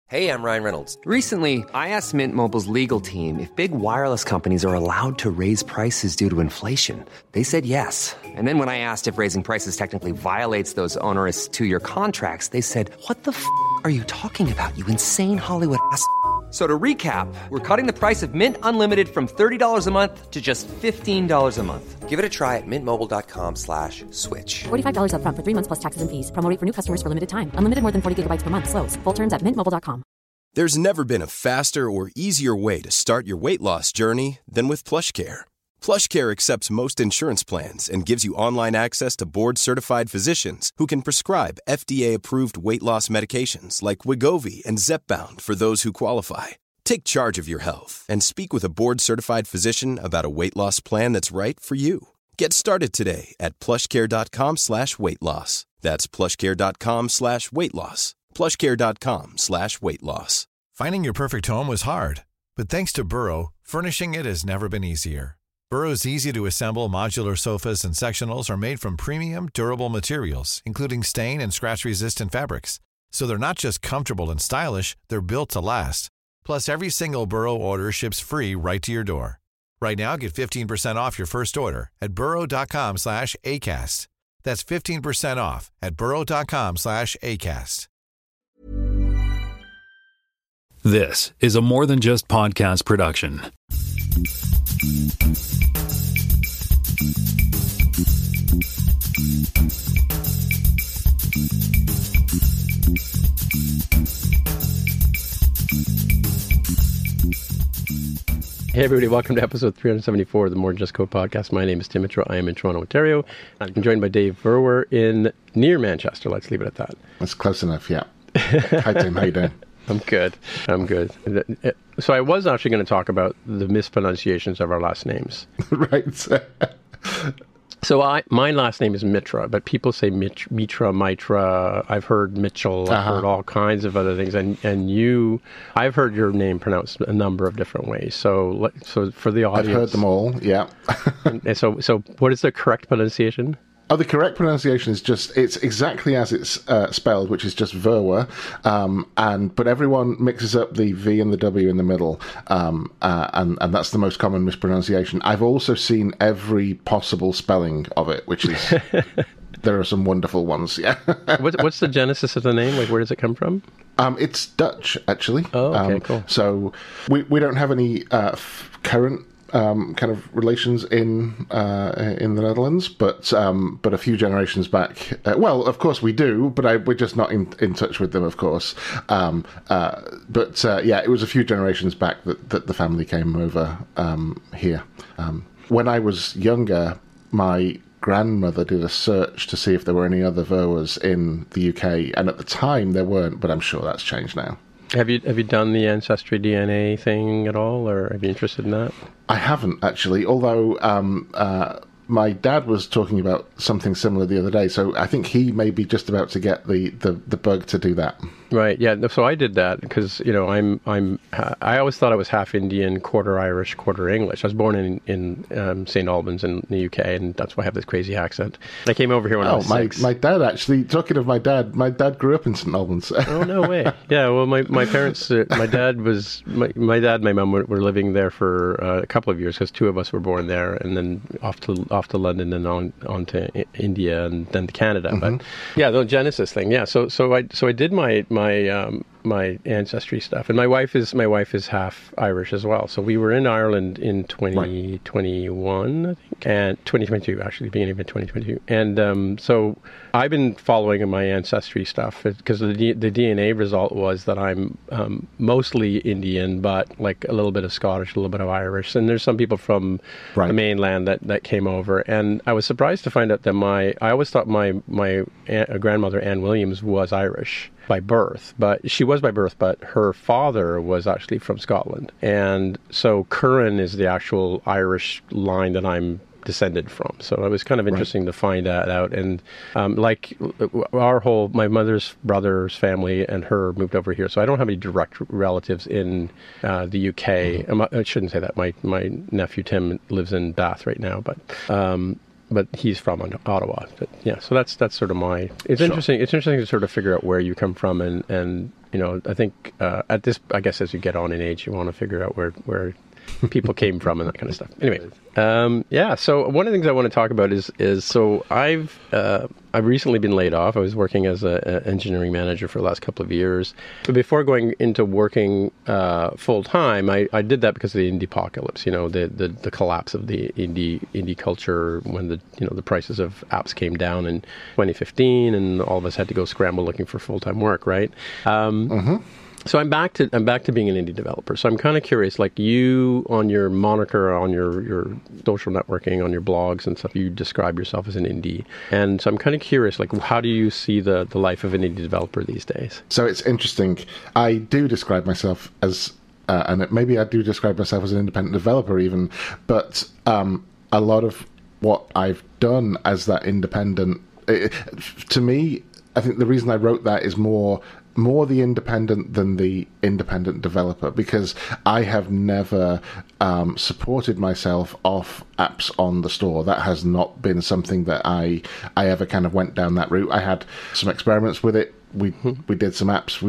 Hey, I'm Ryan Reynolds. Recently, I asked Mint Mobile's legal team if big wireless companies are allowed to raise prices due to inflation. They said yes. And then when I asked if raising prices technically violates those onerous two-year contracts, they said, "What the f*** are you talking about, you insane Hollywood ass?" So to recap, we're cutting the price of Mint Unlimited from $30 a month to just $15 a month. Give it a try at mintmobile.com/switch. $45 up front for 3 months plus taxes and fees. Promo rate for new customers for limited time. Unlimited more than 40 gigabytes per month. Slows full terms at mintmobile.com. There's never been a faster or easier way to start your weight loss journey than with PlushCare. PlushCare accepts most insurance plans and gives you online access to board-certified physicians who can prescribe FDA-approved weight loss medications like Wegovy and Zepbound for those who qualify. Take charge of your health and speak with a board-certified physician about a weight loss plan that's right for you. Get started today at plushcare.com/weight loss. That's plushcare.com/weight loss. plushcare.com/weight loss. Finding your perfect home was hard, but thanks to Burrow, furnishing it has never been easier. Burrow's easy-to-assemble modular sofas and sectionals are made from premium, durable materials, including stain and scratch-resistant fabrics. So they're not just comfortable and stylish, they're built to last. Plus, every single Burrow order ships free right to your door. Right now, get 15% off your first order at burrow.com/ACAST. That's 15% off at burrow.com/ACAST. This is a More Than Just Podcast production. Hey everybody, welcome to episode 374 of the More Than Just Code podcast. My name is Tim Mitchell. I am in Toronto, Ontario. I'm joined by Dave Verwer near Manchester. Let's leave it at that. That's close enough, yeah. Hi Tim, how you doing? I'm good. So I was actually going to talk about the mispronunciations of our last names. Right. So my last name is Mitra, but people say Mitra, Mitra. I've heard Mitchell. I've heard all kinds of other things. And I've heard your name pronounced a number of different ways. So for the audience, I've heard them all. Yeah. and so what is the correct pronunciation? Oh, the correct pronunciation is it's exactly as it's spelled, which is just Verwer, but everyone mixes up the V and the W in the middle, and that's the most common mispronunciation. I've also seen every possible spelling of it, which is there are some wonderful ones. Yeah. What's the genesis of the name? Like, where does it come from? It's Dutch, actually. Oh, okay, cool. So we don't have any current kind of relations in the Netherlands, but a few generations back, well, of course we do, but we're just not in touch with them, of course. Yeah, it was a few generations back that the family came over here. When I was younger, my grandmother did a search to see if there were any other Verwers in the UK, and at the time there weren't, but I'm sure that's changed now. Have you done the Ancestry DNA thing at all, or are you interested in that? I haven't, actually, although my dad was talking about something similar the other day, so I think he may be just about to get the bug to do that. Right. Yeah. So I did that because I always thought I was half Indian, quarter Irish, quarter English. I was born in St. Albans in the UK, and that's why I have this crazy accent. I came over here when I was 6. My dad, actually, talking of my dad grew up in St. Albans. Oh, no way. Yeah. Well, my parents, my dad, my mum were living there for a couple of years because 2 of us were born there, and then off to London and on to India and then to Canada. Mm-hmm. But yeah, the Genesis thing. Yeah. So I did my ancestry stuff, and my wife is half Irish as well. So we were in Ireland in 2021, I think, and 2022 actually, beginning of 2022. And so I've been following my ancestry stuff because the DNA result was that I'm mostly Indian, but like a little bit of Scottish, a little bit of Irish, and there's some people from the mainland that came over. And I was surprised to find out that I always thought my grandmother Anne Williams was Irish by birth, but her father was actually from Scotland. And so Curran is the actual Irish line that I'm descended from. So it was kind of interesting to find that out. And my mother's brother's family and her moved over here. So I don't have any direct relatives in the UK. I shouldn't say that. My nephew Tim lives in Bath right now, but he's from Ottawa. But yeah, so that's sort of my. It's interesting. It's interesting to sort of figure out where you come from and I think at this, I guess as you get on in age, you want to figure out where people came from and that kind of stuff. Anyway, so one of the things I want to talk about is so I've recently been laid off. I was working as an engineering manager for the last couple of years. But before going into working full time, I did that because of the indie-pocalypse, the collapse of the indie culture when the prices of apps came down in 2015 and all of us had to go scramble looking for full-time work, right? So I'm back to being an indie developer. So I'm kind of curious, like you on your moniker, on your social networking, on your blogs and stuff, you describe yourself as an indie. And so I'm kind of curious, like how do you see the life of an indie developer these days? So it's interesting. I do describe myself as, and maybe I do describe myself as an independent developer even, but a lot of what I've done as that independent, to me, I think the reason I wrote that is more the independent than the independent developer, because I have never supported myself off apps on the store. That has not been something that I ever kind of went down that route. I had some experiments with it. We did some apps.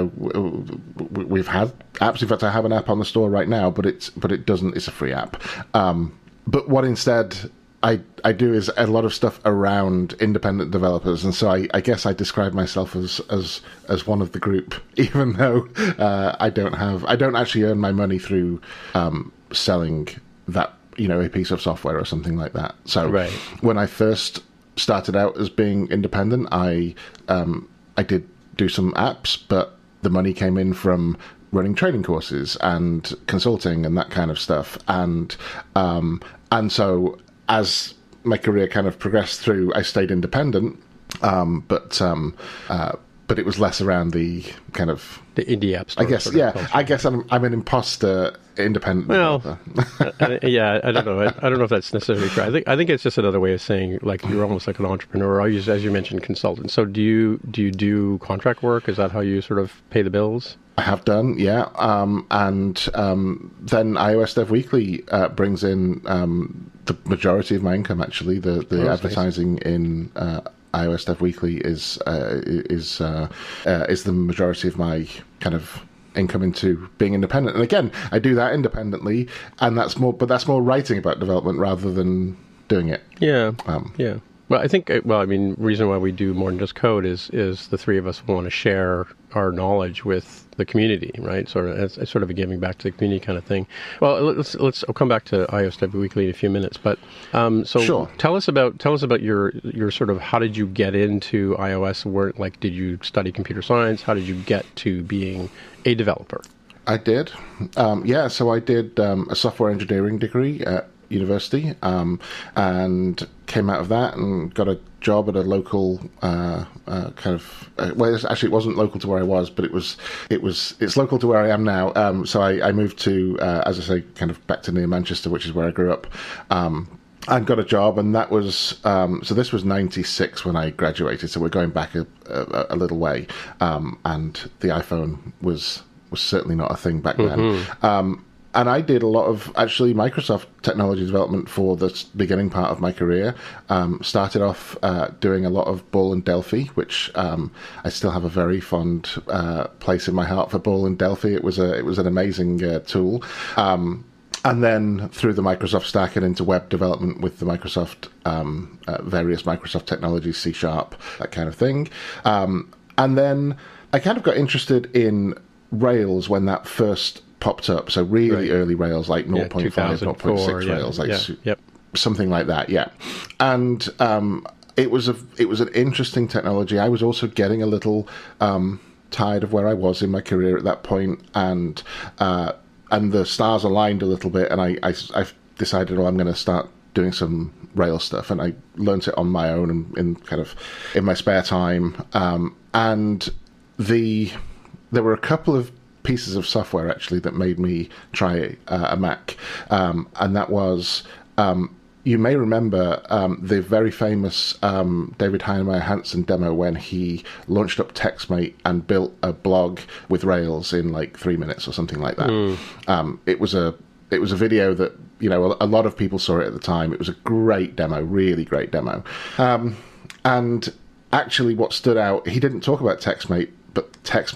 We've had apps. In fact, I have an app on the store right now, but it's a free app. But what instead I do is a lot of stuff around independent developers, and so I guess I describe myself as one of the group, even though I don't actually earn my money through selling that a piece of software or something like that. So when I first started out as being independent, I did do some apps, but the money came in from running training courses and consulting and that kind of stuff, and so as my career kind of progressed through, I stayed independent, but it was less around the kind of the indie apps. I guess, I guess I'm an imposter independent. Well, I don't know. I don't know if that's necessarily true. I think it's just another way of saying like you're almost like an entrepreneur, or as you mentioned, consultant. So do you do contract work? Is that how you sort of pay the bills? I have done, yeah. And then iOS Dev Weekly brings in the majority of my income. Actually, the advertising in iOS Dev Weekly is the majority of my kind of income into being independent. And again, I do that independently, and that's more writing about development rather than doing it. Yeah. Well, I think, reason why we do More Than Just Code is the three of us want to share our knowledge with the community, right? Sort of a giving back to the community kind of thing. Well, I'll come back to iOS Dev Weekly in a few minutes, but sure. Tell us about your sort of, how did you get into iOS? Did you study computer science? How did you get to being a developer? I did. So I did a software engineering degree at university, and came out of that and got a job at a local it wasn't local to where I was, but it's local to where I am now. So I moved to, as I say, kind of back to near Manchester, which is where I grew up. And got a job, and that was so this was 96 when I graduated, so we're going back a little way, and the iPhone was certainly not a thing back then. And I did a lot of, actually, Microsoft technology development for the beginning part of my career. Started off doing a lot of Ball and Delphi, which I still have a very fond place in my heart for Ball and Delphi. It was an amazing tool. And then through the Microsoft stack and into web development with the Microsoft, various Microsoft technologies, C#, that kind of thing. And then I kind of got interested in Rails when that first popped up. So really early Rails, like 0.5, 0.6 Rails, something like that, yeah. And it was an interesting technology. I was also getting a little tired of where I was in my career at that point, and the stars aligned a little bit, and I decided, I'm going to start doing some Rails stuff, and I learned it on my own and in my spare time. And there were a couple of pieces of software actually that made me try a Mac, and that was you may remember the very famous David Heinemeier Hansson demo when he launched up TextMate and built a blog with Rails in like 3 minutes or something like that. It was a video that a lot of people saw it at the time. It was a great demo, really great demo, and actually what stood out, he didn't talk about TextMate, but TextMate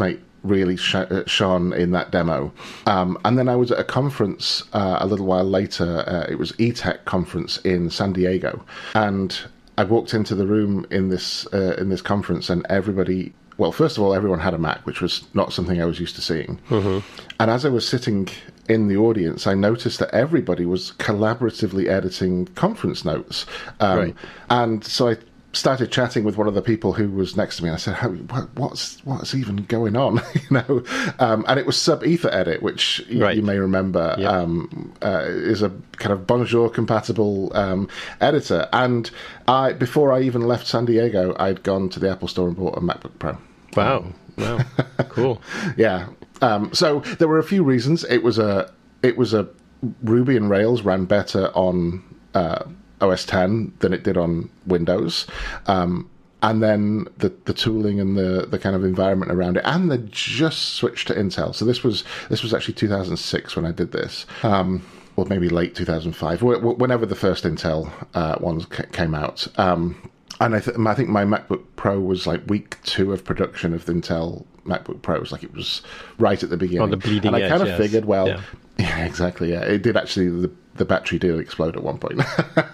really shone in that demo. And then I was at a conference a little while later. It was eTech conference in San Diego, and I walked into the room in this conference, and everybody. Well, first of all, everyone had a Mac, which was not something I was used to seeing. Mm-hmm. And as I was sitting in the audience, I noticed that everybody was collaboratively editing conference notes. Right. And so I started chatting with one of the people who was next to me. And I said, what's even going on? And it was Sub-Ether-Edit, which you may remember is a kind of Bonjour compatible editor. And before I even left San Diego, I'd gone to the Apple Store and bought a MacBook Pro. Wow. Cool. Yeah. So there were a few reasons. It was a Ruby and Rails ran better on OS X than it did on Windows. And then the tooling and the kind of environment around it, and they just switched to Intel. So this was actually 2006 when I did this, or maybe late 2005, whenever the first Intel ones came out. And I think my MacBook Pro was like week 2 of production of the Intel MacBook Pros. Like it was right at the beginning. On the bleeding edge, and I kind of figured, well, yeah, exactly. Yeah, it did actually. The battery did explode at one point.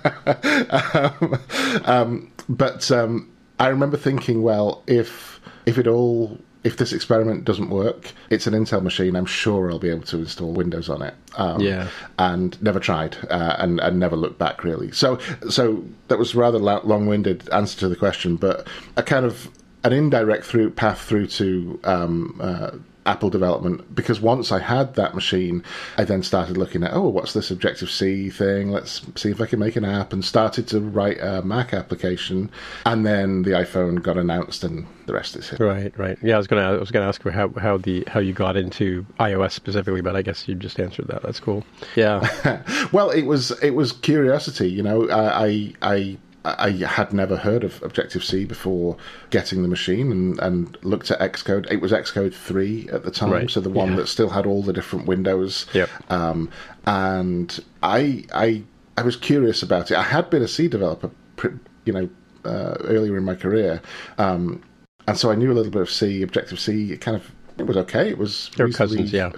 But I remember thinking, well, if this experiment doesn't work, it's an Intel machine. I'm sure I'll be able to install Windows on it. And never tried, and never looked back really. So that was a rather long-winded answer to the question, but a kind of an indirect path through to Apple development, because once I had that machine, I then started looking at, what's this Objective-C thing? Let's see if I can make an app, and started to write a Mac application, and then the iPhone got announced, and the rest is history. Right. Yeah, I was gonna ask how you got into iOS specifically, but I guess you just answered that. That's cool. Yeah. Well, it was curiosity. I had never heard of Objective-C before getting the machine, and looked at Xcode. It was Xcode 3 at the time, so the one that still had all the different windows. Yep. And I was curious about it. I had been a C developer, earlier in my career, and so I knew a little bit of C. Objective-C, it was okay. It was they're cousins, yeah.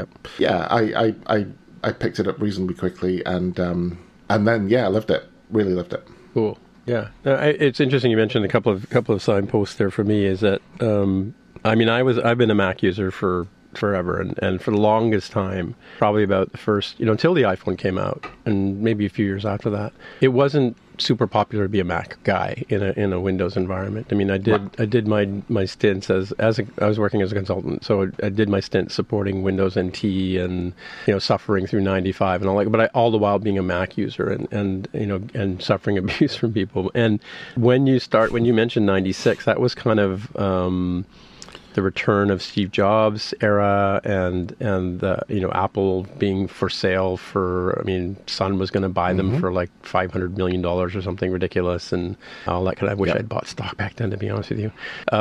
I picked it up reasonably quickly, and then I loved it. Really loved it. Cool. Yeah. It's interesting you mentioned a couple of signposts there for me. Is that I've been a Mac user for forever, and for the longest time, probably about the first, until the iPhone came out, and maybe a few years after that, it wasn't super popular to be a Mac guy in a Windows environment. I mean, I did my stints as I was working as a consultant, so I did my stint supporting Windows NT and suffering through 95 and all that, but all the while being a Mac user and suffering abuse from people. And when you mentioned 96, that was kind of the return of Steve Jobs era, and Apple being for sale Sun was going to buy them for like $500 million or something ridiculous, and all that kind of. I wish I'd bought stock back then, to be honest with you.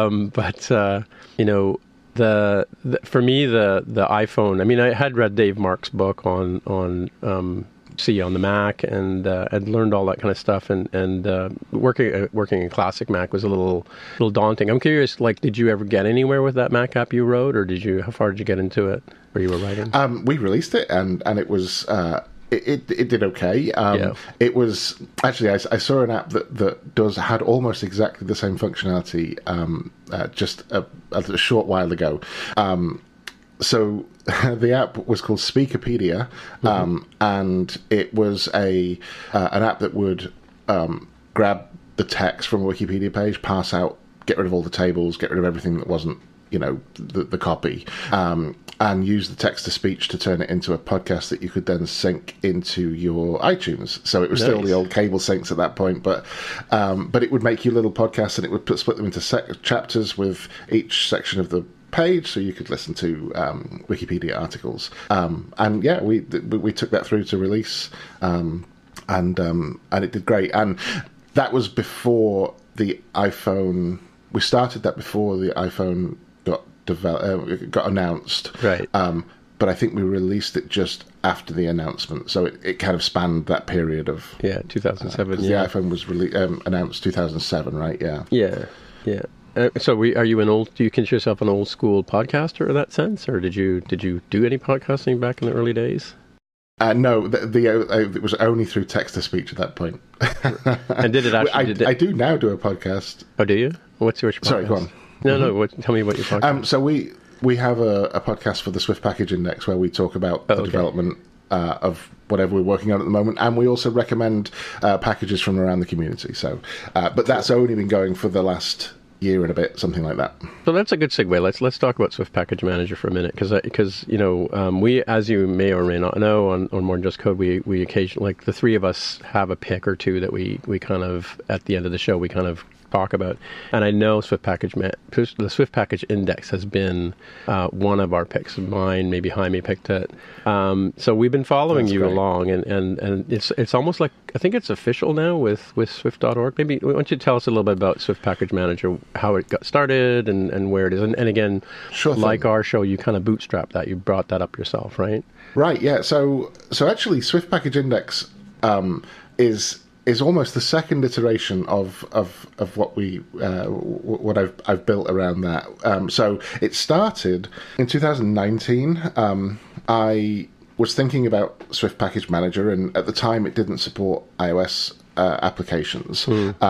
For me, the iPhone. I had read Dave Mark's book on C on the Mac, and learned all that kind of stuff, and working in classic Mac was a little daunting. I'm curious, did you ever get anywhere with that Mac app you wrote, or how far did you get into it where you were writing? We released it, and it was it did okay. It was actually, I saw an app that had almost exactly the same functionality just a short while ago. So the app was called Speakerpedia, and it was an app that would grab the text from a Wikipedia page, pass out, get rid of all the tables, get rid of everything that wasn't, the copy, and use the text-to-speech to turn it into a podcast that you could then sync into your iTunes. So it was still the old cable syncs at that point, but it would make you little podcasts, and it would split them into chapters with each section of the page, so you could listen to Wikipedia articles, and we took that through to release, and it did great. And that was before the iPhone. We started that before the iPhone got announced, right? But I think we released it just after the announcement, so it kind of spanned that period of 2007. The iPhone was announced 2007, right? Yeah. Are you do you consider yourself an old school podcaster in that sense, or did you do any podcasting back in the early days? No, it was only through text to speech at that point. And did it actually? I do now do a podcast. Oh, do you? What's your podcast? Sorry, go on. No. Tell me about your podcast. So we have a podcast for the Swift Package Index where we talk about the development of whatever we're working on at the moment, and we also recommend packages from around the community. So, but that's only been going for the last year and a bit, something like that. So that's a good segue. Let's talk about Swift Package Manager for a minute, because we, as you may or may not know, on More Than Just Code, we occasionally, like the three of us, have a pick or two that we kind of at the end of the show we kind of talk about. And I know the Swift Package Index has been one of our picks. Mine, maybe Jaime picked it. So we've been following you along, and it's almost like, I think it's official now with Swift.org. Maybe why don't you tell us a little bit about Swift Package Manager, how it got started and where it is. And again, like our show, you kind of bootstrapped that. You brought that up yourself, right? Right, yeah. So actually, Swift Package Index is almost the second iteration of what I've built around that. So it started in 2019. I was thinking about Swift Package Manager, and at the time it didn't support iOS applications.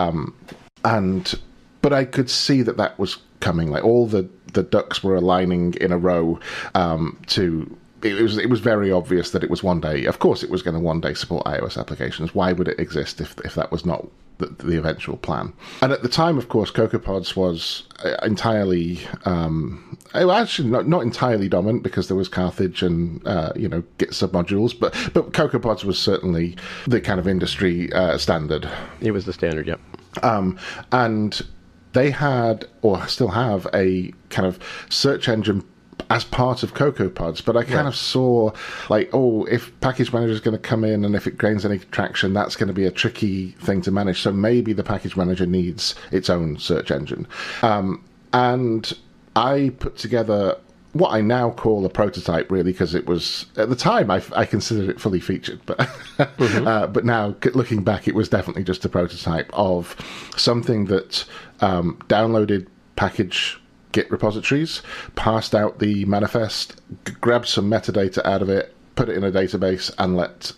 But I could see that was coming. Like all the ducks were aligning in a row to. It was very obvious that it was one day. Of course, it was going to one day support iOS applications. Why would it exist if that was not the eventual plan? And at the time, of course, CocoaPods was entirely, actually not entirely dominant, because there was Carthage and Git submodules, but CocoaPods was certainly the kind of industry standard. It was the standard, yep. And they had, or still have, a kind of search engine as part of CocoaPods, but I kind of saw, like, if Package Manager is going to come in and if it gains any traction, that's going to be a tricky thing to manage. So maybe the Package Manager needs its own search engine. And I put together what I now call a prototype, really, because it was, at the time, I considered it fully featured, but but now, looking back, it was definitely just a prototype of something that downloaded package Git repositories, parsed out the manifest, grabbed some metadata out of it, put it in a database, and let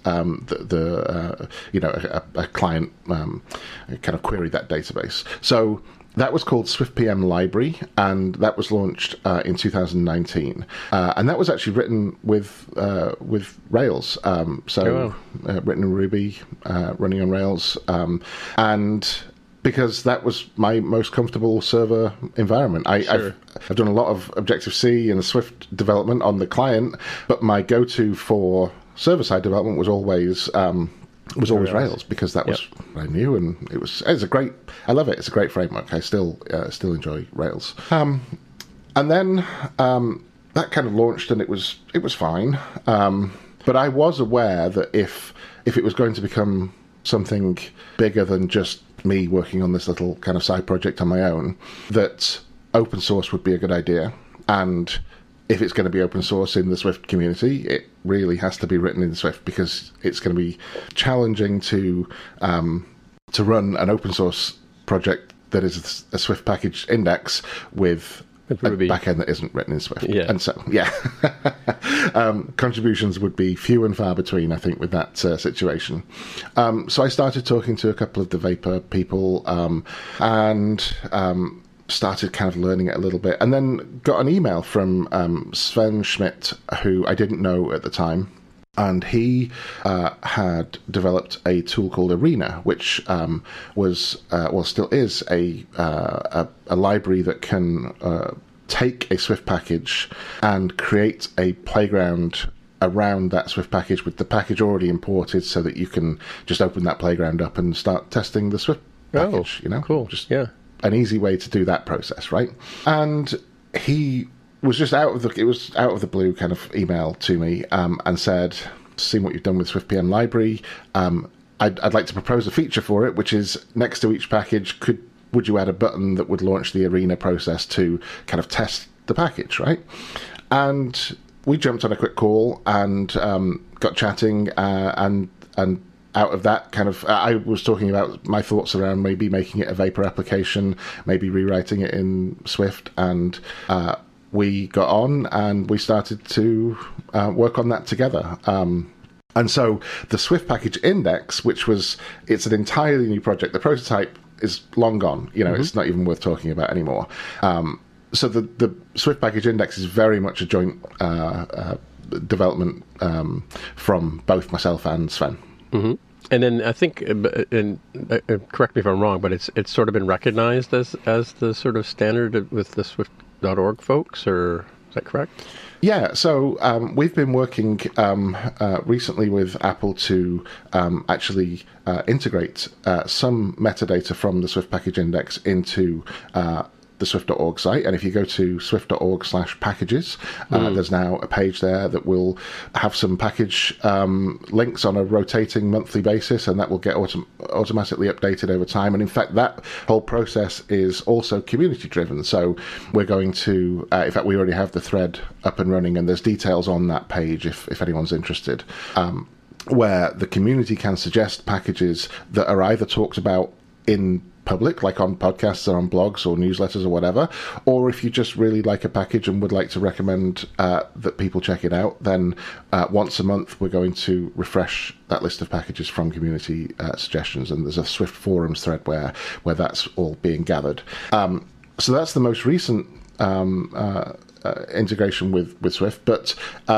a client kind of query that database. So that was called SwiftPM Library, and that was launched in 2019. And that was actually written with Rails. Written in Ruby, running on Rails, and because that was my most comfortable server environment. I've done a lot of Objective-C and Swift development on the client, but my go-to for server-side development was always Rails, because that was what I knew, and it's a great. I love it. It's a great framework. I still enjoy Rails. And then that kind of launched, and it was fine. But I was aware that if it was going to become something bigger than just me working on this little kind of side project on my own, that open source would be a good idea. And if it's going to be open source in the Swift community, it really has to be written in Swift, because it's going to be challenging to run an open source project that is a Swift package index with a backend that isn't written in Swift. Yeah. And so, contributions would be few and far between, I think, with that situation. So I started talking to a couple of the Vapor people, and started kind of learning it a little bit, and then got an email from Sven Schmidt, who I didn't know at the time. And he had developed a tool called Arena, which still is a library that can take a Swift package and create a playground around that Swift package with the package already imported, so that you can just open that playground up and start testing the Swift package. Cool. An easy way to do that process, right? And he was just out of the blue kind of email to me, and said, "Seeing what you've done with SwiftPM Library, I'd like to propose a feature for it, which is next to each package, would you add a button that would launch the Arena process to kind of test the package, right?" And we jumped on a quick call and got chatting, and out of that kind of, I was talking about my thoughts around maybe making it a Vapor application, maybe rewriting it in Swift, and we got on and we started to work on that together. And so the Swift Package Index, it's an entirely new project. The prototype is long gone. It's not even worth talking about anymore. So the Swift Package Index is very much a joint development from both myself and Sven. Mm-hmm. And then I think, and correct me if I'm wrong, but it's sort of been recognized as the sort of standard with the Swift.org folks, or is that correct? Yeah, so we've been working recently with Apple to actually integrate some metadata from the Swift Package Index into the Swift.org site. And if you go to swift.org/packages, there's now a page there that will have some package links on a rotating monthly basis, and that will get automatically updated over time. And in fact, that whole process is also community driven. So we're going to, in fact, we already have the thread up and running, and there's details on that page if anyone's interested, where the community can suggest packages that are either talked about in public, like on podcasts or on blogs or newsletters or whatever, or if you just really like a package and would like to recommend that people check it out, then once a month we're going to refresh that list of packages from community suggestions, and there's a Swift forums thread where that's all being gathered. So that's the most recent integration with Swift, but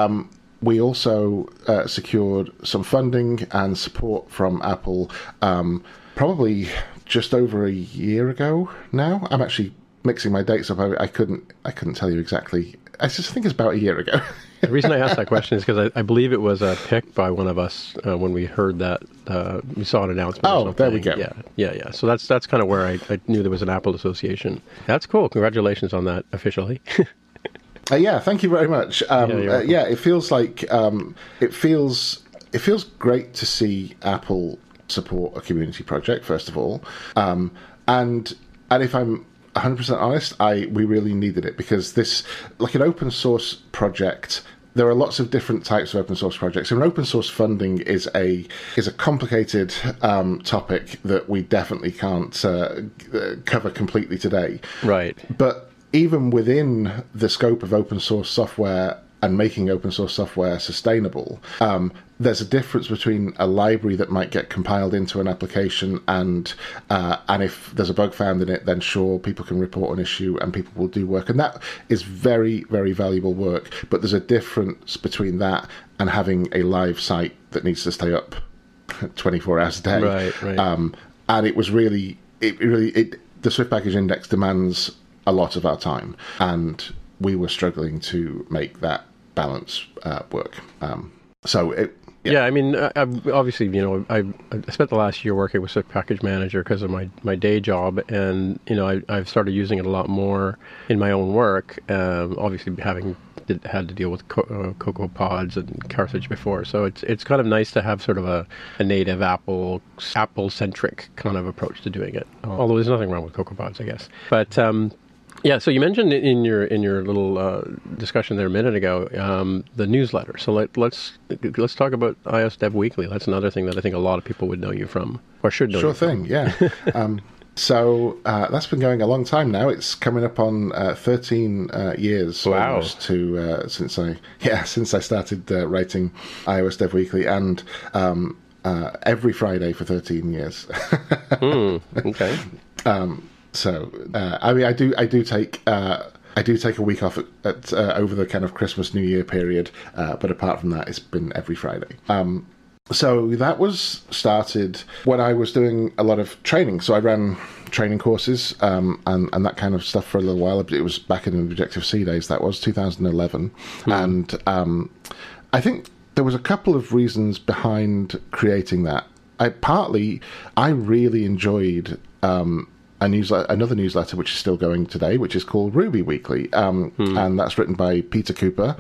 we also secured some funding and support from Apple probably just over a year ago now. I'm actually mixing my dates up. I couldn't tell you exactly. I just think it's about a year ago. The reason I asked that question is because I believe it was a pick by one of us when we heard that we saw an announcement. Oh, there we go. Yeah. So that's kind of where I knew there was an Apple association. That's cool. Congratulations on that officially. Yeah, thank you very much. It feels like it feels great to see Apple support a community project, first of all, and if I'm 100% honest, we really needed it, because this, like an open source project, there are lots of different types of open source projects, and open source funding is a complicated topic that we definitely can't cover completely today. Right. But even within the scope of open source software and making open source software sustainable, there's a difference between a library that might get compiled into an application, and if there's a bug found in it, then sure, people can report an issue and people will do work, and that is very, very valuable work. But there's a difference between that and having a live site that needs to stay up 24 hours a day. Right. And it was really, the Swift Package Index demands a lot of our time, and we were struggling to make that balance work. Yeah, I mean, obviously, I spent the last year working with Swift Package Manager because of my day job, and I've started using it a lot more in my own work. Obviously, having had to deal with Cocoa Pods and Carthage before, so it's kind of nice to have sort of a native Apple centric kind of approach to doing it. Although there's nothing wrong with Cocoa Pods, I guess, but. Yeah, so you mentioned in your little discussion there a minute ago the newsletter. So let's talk about iOS Dev Weekly. That's another thing that I think a lot of people would know you from, or should know. Sure thing, yeah. So that's been going a long time now. It's coming up on 13 years almost since I started writing iOS Dev Weekly, and every Friday for 13 years. Okay. So, I mean, I do take a week off at over the kind of Christmas New Year period, but apart from that, it's been every Friday. So that was started when I was doing a lot of training. So I ran training courses and that kind of stuff for a little while. It was back in the Objective-C days. That was 2011, and I think there was a couple of reasons behind creating that. I really enjoyed. Another newsletter which is still going today, which is called Ruby Weekly, and that's written by Peter Cooper,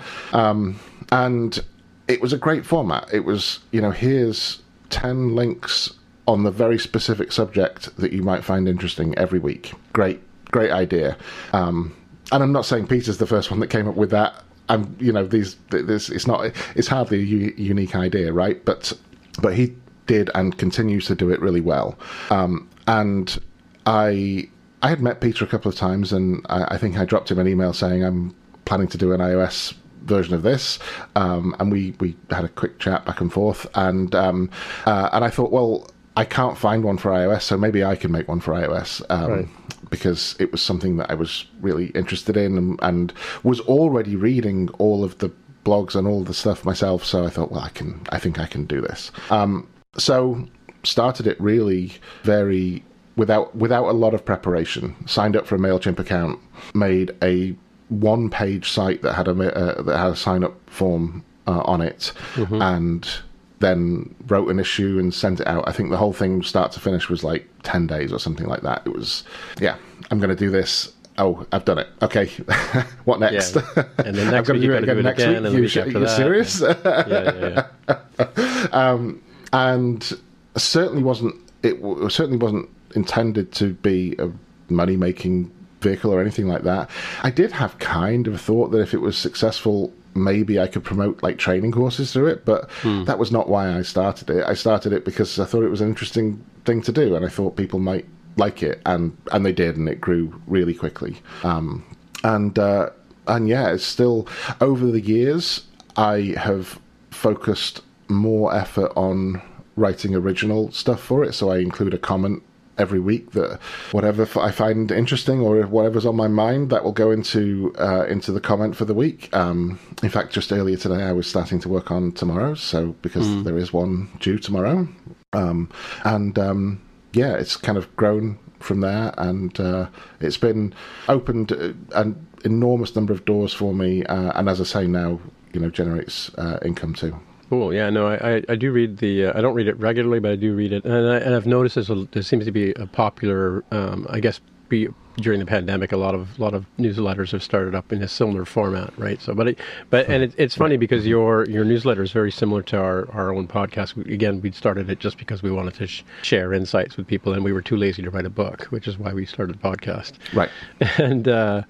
and it was a great format. It was, here's 10 links on the very specific subject that you might find interesting every week. Great idea. And I'm not saying Peter's the first one that came up with that. It's hardly a unique idea, right? But he did and continues to do it really well. And I had met Peter a couple of times, and I think I dropped him an email saying I'm planning to do an iOS version of this, and we had a quick chat back and forth, and I thought, well, I can't find one for iOS, so maybe I can make one for iOS, Right. because it was something that I was really interested in, and was already reading all of the blogs and all the stuff myself. So I thought, well, I think I can do this. So started it really without a lot of preparation. Signed up for a MailChimp account, made a one-page site that had a sign-up form on it, and then wrote an issue and sent it out. I think the whole thing, start to finish, was like 10 days or something like that. It was, I'm going to do this. Oh, I've done it. Okay, what next? Yeah. And then next week you got to do it again, and the week after that. You're serious? Yeah. And certainly wasn't intended to be a money-making vehicle or anything like that. I did have kind of thought that if it was successful, maybe I could promote like training courses through it, but that was not why I started it. I started it because I thought it was an interesting thing to do, and I thought people might like it, and they did, and it grew really quickly. And it's still, over the years, I have focused more effort on writing original stuff for it. So I include a comment every week that whatever I find interesting or whatever's on my mind, that will go into the comment for the week. In fact, just earlier today, I was starting to work on tomorrow's, so because there is one due tomorrow. It's kind of grown from there, and it's been opened an enormous number of doors for me, and as I say now, generates income too. Cool. Yeah. No, I do read the. I don't read it regularly, but I do read it, and I've noticed there seems to be a popular. During the pandemic, a lot of newsletters have started up in a similar format, right? So, it's funny because your newsletter is very similar to our own podcast. We started it just because we wanted to share insights with people, and we were too lazy to write a book, which is why we started the podcast. Right. And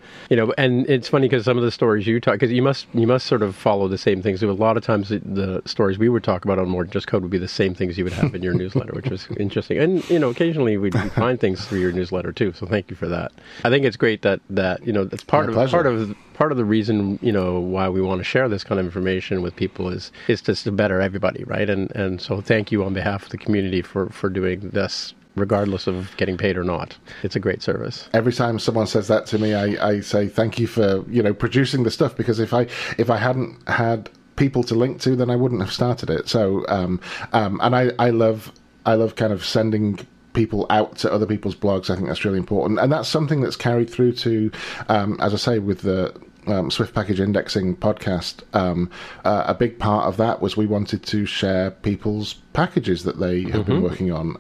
and it's funny because some of the stories you talk, because you must sort of follow the same things. So a lot of times the stories we would talk about on More Just Code would be the same things you would have in your newsletter, which was interesting. And occasionally we find things through your newsletter too. So thank you for that. I think it's great that that's part of the reason why we want to share this kind of information with people is just to better everybody, right? And so thank you on behalf of the community for doing this, regardless of getting paid or not. It's a great service. Every time someone says that to me, I say thank you for producing the stuff, because if I hadn't had people to link to, then I wouldn't have started it. So and I love kind of sending people out to other people's blogs. I think that's really important, and that's something that's carried through to, as I say, with the Swift Package Indexing podcast. A big part of that was we wanted to share people's packages that they have been working on,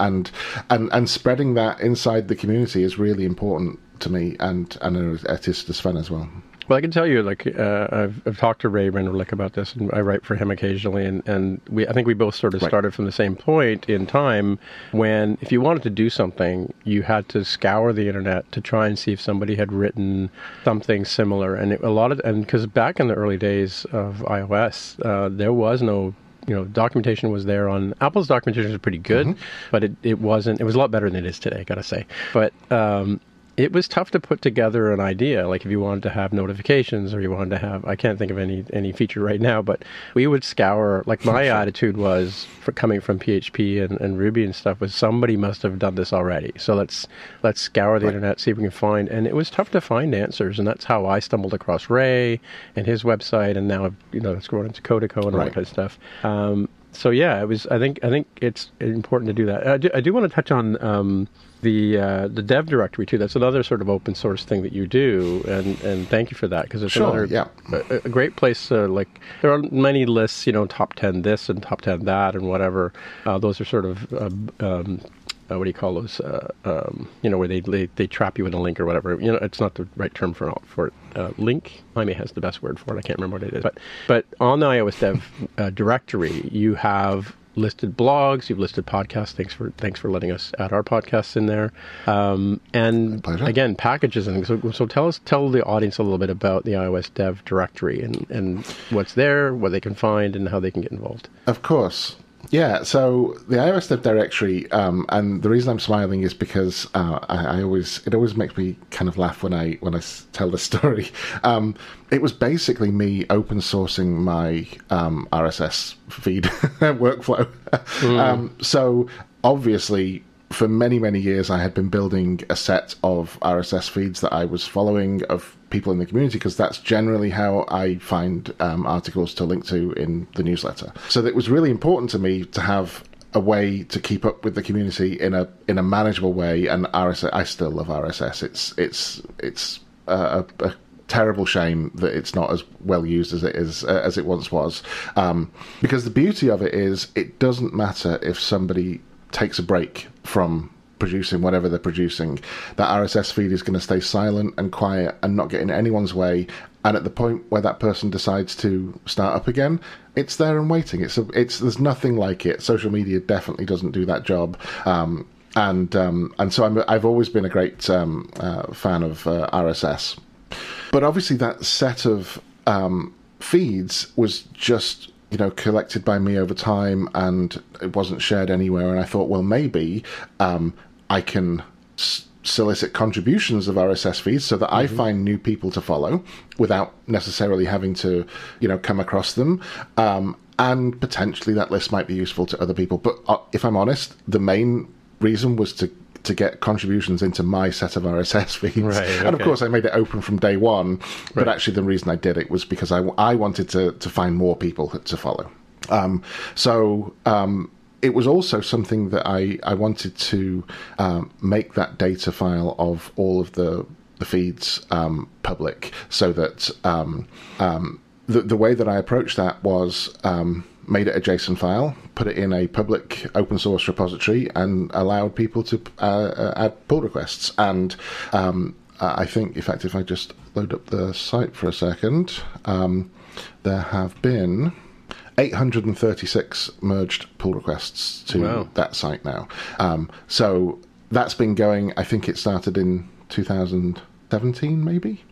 and spreading that inside the community is really important to me, and it is just fun as well. Well, I can tell you, I've talked to Ray Renderlich about this, and I write for him occasionally, and I think we both sort of started from the same point in time when, if you wanted to do something, you had to scour the internet to try and see if somebody had written something similar, and because back in the early days of iOS, there was no. Documentation was there on Apple's documentation was pretty good, but it wasn't. It was a lot better than it is today, I gotta say. But it was tough to put together an idea. Like if you wanted to have notifications, or you wanted to have, I can't think of any feature right now, but we would scour. Like my attitude was, coming from PHP and Ruby and stuff, was somebody must have done this already. So let's scour the internet, see if we can find. And it was tough to find answers, and that's how I stumbled across Ray and his website, and now it's grown into Codico and all that kind of stuff. So yeah, it was. I think it's important to do that. I do want to touch on the dev directory too. That's another sort of open source thing that you do, and thank you for that, because it's a great place. There are many lists, top 10 this and top 10 that and whatever. Those are sort of what do you call those? Where they trap you with a link or whatever. It's not the right term for it. Link. Jaime has the best word for it. I can't remember what it is. But on the iOS Dev directory, you have listed blogs, you've listed podcasts. Thanks for letting us add our podcasts in there. And again, packages and things. So tell the audience a little bit about the iOS Dev directory and what's there, what they can find, and how they can get involved. Of course. Yeah, so the iOS Dev Directory, and the reason I'm smiling is because it always makes me kind of laugh when I tell the story. It was basically me open sourcing my RSS feed workflow. So obviously, for many, many years, I had been building a set of RSS feeds that I was following of people in the community, because that's generally how I find articles to link to in the newsletter. So it was really important to me to have a way to keep up with the community in a manageable way. And RSS, I still love RSS. It's a terrible shame that it's not as well used as it once was, because the beauty of it is it doesn't matter if somebody takes a break from producing whatever they're producing. That RSS feed is going to stay silent and quiet and not get in anyone's way. And at the point where that person decides to start up again, it's there and waiting. There's nothing like it. Social media definitely doesn't do that job. And so I've always been a great fan of RSS. But obviously that set of feeds was just collected by me over time, and it wasn't shared anywhere. And I thought, well, maybe I can solicit contributions of RSS feeds so that I find new people to follow without necessarily having to, come across them. And potentially that list might be useful to other people. But if I'm honest, the main reason was to get contributions into my set of RSS feeds. Right, okay. And of course I made it open from day one, but actually the reason I did it was because I wanted to find more people to follow. It was also something that I wanted to make that data file of all of the feeds public, so that the way that I approached that was made it a JSON file, put it in a public open source repository, and allowed people to add pull requests. And I think, in fact, if I just load up the site for a second, there have been 836 merged pull requests to that site now. So that's been going, I think it started in 2017, maybe.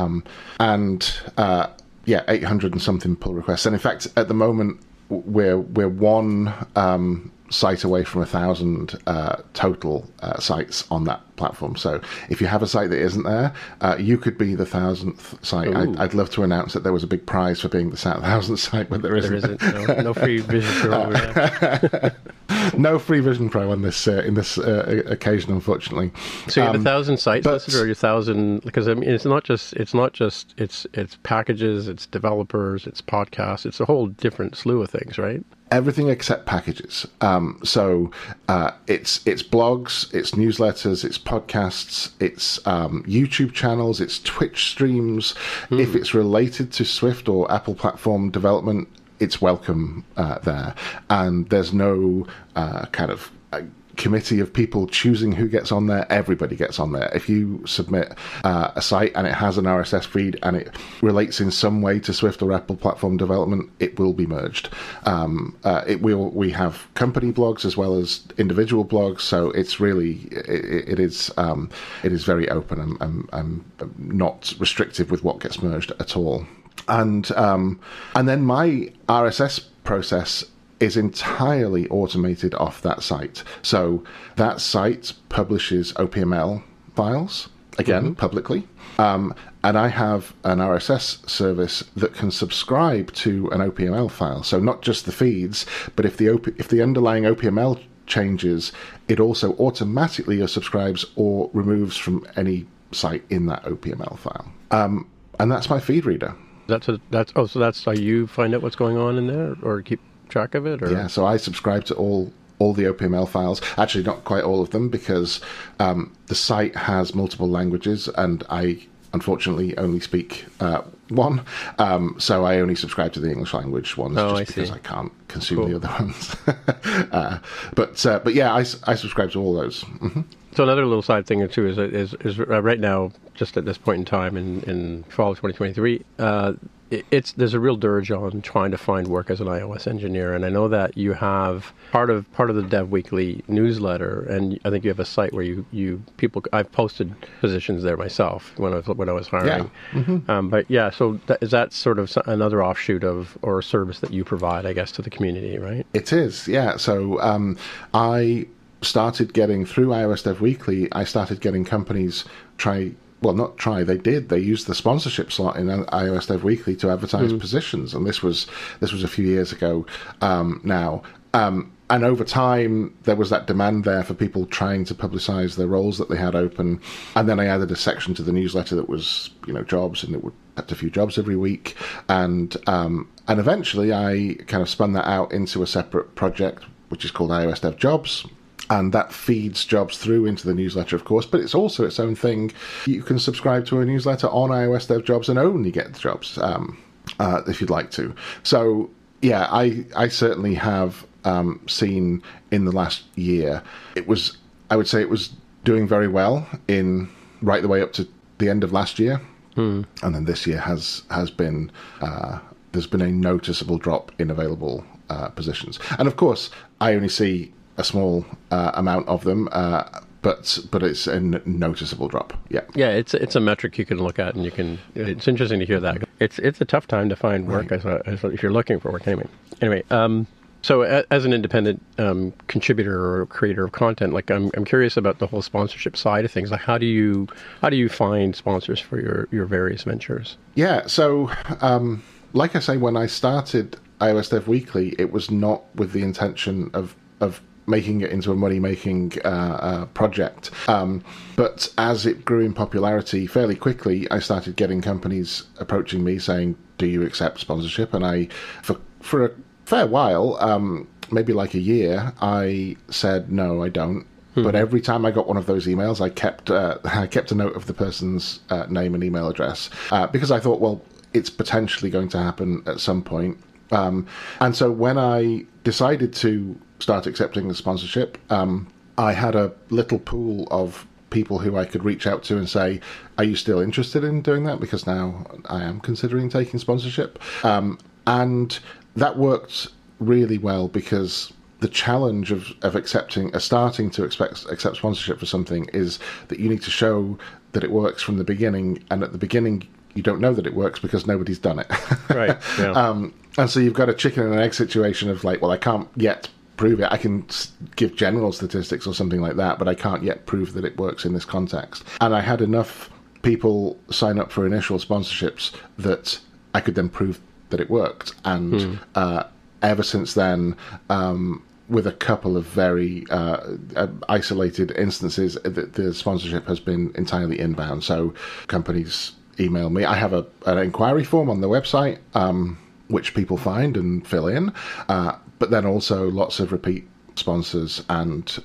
800 and something pull requests. And in fact, at the moment, we're one site away from 1,000 total sites on that platform. So if you have a site that isn't there, you could be the 1,000th site. I'd love to announce that there was a big prize for being the 1,000th site, but there isn't. No free Vision Pro over there. No free Vision Pro on this occasion, unfortunately. So you have 1,000 sites listed, or 1,000? Because I mean, it's not just it's packages, it's developers, it's podcasts, it's a whole different slew of things, right? Everything except packages. So it's blogs, it's newsletters, it's podcasts, it's YouTube channels, it's Twitch streams. If it's related to Swift or Apple platform development, it's welcome there. And there's no kind of committee of people choosing who gets on there. Everybody gets on there. If you submit a site and it has an RSS feed and it relates in some way to Swift or Apple platform development, it will be merged. We have company blogs as well as individual blogs, so it's really it is very open and not restrictive with what gets merged at all. And then my RSS process is entirely automated off that site. So that site publishes OPML files, again, publicly. And I have an RSS service that can subscribe to an OPML file. So not just the feeds, but if the underlying OPML changes, it also automatically subscribes or removes from any site in that OPML file. And that's my feed reader. So that's how you find out what's going on in there, or keep track of it? Or? Yeah, so I subscribe to all the OPML files. Actually, not quite all of them, because the site has multiple languages, and I unfortunately only speak one. So I only subscribe to the English language ones, because I can't consume the other ones. But yeah, I subscribe to all those. Mm-hmm. So another little side thing or two is right now, just at this point in time in fall of 2023, there's a real dirge on trying to find work as an iOS engineer, and I know that you have part of the Dev Weekly newsletter, and I think you have a site where I've posted positions there myself when I was hiring. Yeah. Mm-hmm. But yeah, so is that sort of another offshoot of or a service that you provide, I guess, to the community, right? It is, yeah. So I started getting through iOS Dev Weekly. I started getting companies they used the sponsorship slot in iOS Dev Weekly to advertise positions, and this was a few years ago now. And over time, there was that demand there for people trying to publicize the roles that they had open. And then I added a section to the newsletter that was, jobs, and it would have a few jobs every week. And eventually, I kind of spun that out into a separate project, which is called iOS Dev Jobs. And that feeds jobs through into the newsletter, of course, but it's also its own thing. You can subscribe to a newsletter on iOS Dev Jobs and only get the jobs if you'd like to. So, yeah, I certainly have seen in the last year, I would say it was doing very well right the way up to the end of last year. And then this year has been, there's been a noticeable drop in available positions. And of course, I only see a small amount of them, but it's a noticeable drop. Yeah, it's a metric you can look at, and it's interesting to hear that. It's a tough time to find work if you're looking for work. Anyway, so as an independent contributor or creator of content, like I'm curious about the whole sponsorship side of things. Like how do you find sponsors for your various ventures? Yeah, so like I say, when I started iOS Dev Weekly, it was not with the intention of making it into a money-making project. But as it grew in popularity fairly quickly, I started getting companies approaching me saying, do you accept sponsorship? And I, for a fair while, maybe like a year, I said, no, I don't. But every time I got one of those emails, I kept a note of the person's name and email address because I thought, well, it's potentially going to happen at some point. And so when I decided to start accepting the sponsorship, I had a little pool of people who I could reach out to and say, are you still interested in doing that? Because now I am considering taking sponsorship. And that worked really well because the challenge of starting to accept sponsorship for something is that you need to show that it works from the beginning. And at the beginning, you don't know that it works because nobody's done it. Right. Yeah. And so you've got a chicken and an egg situation of like, well, I can't yet prove it. I can give general statistics or something like that, but I can't yet prove that it works in this context. And I had enough people sign up for initial sponsorships that I could then prove that it worked. And ever since then, with a couple of very isolated instances, the sponsorship has been entirely inbound. So companies email me. I have an inquiry form on the website, which people find and fill in, but then also lots of repeat sponsors and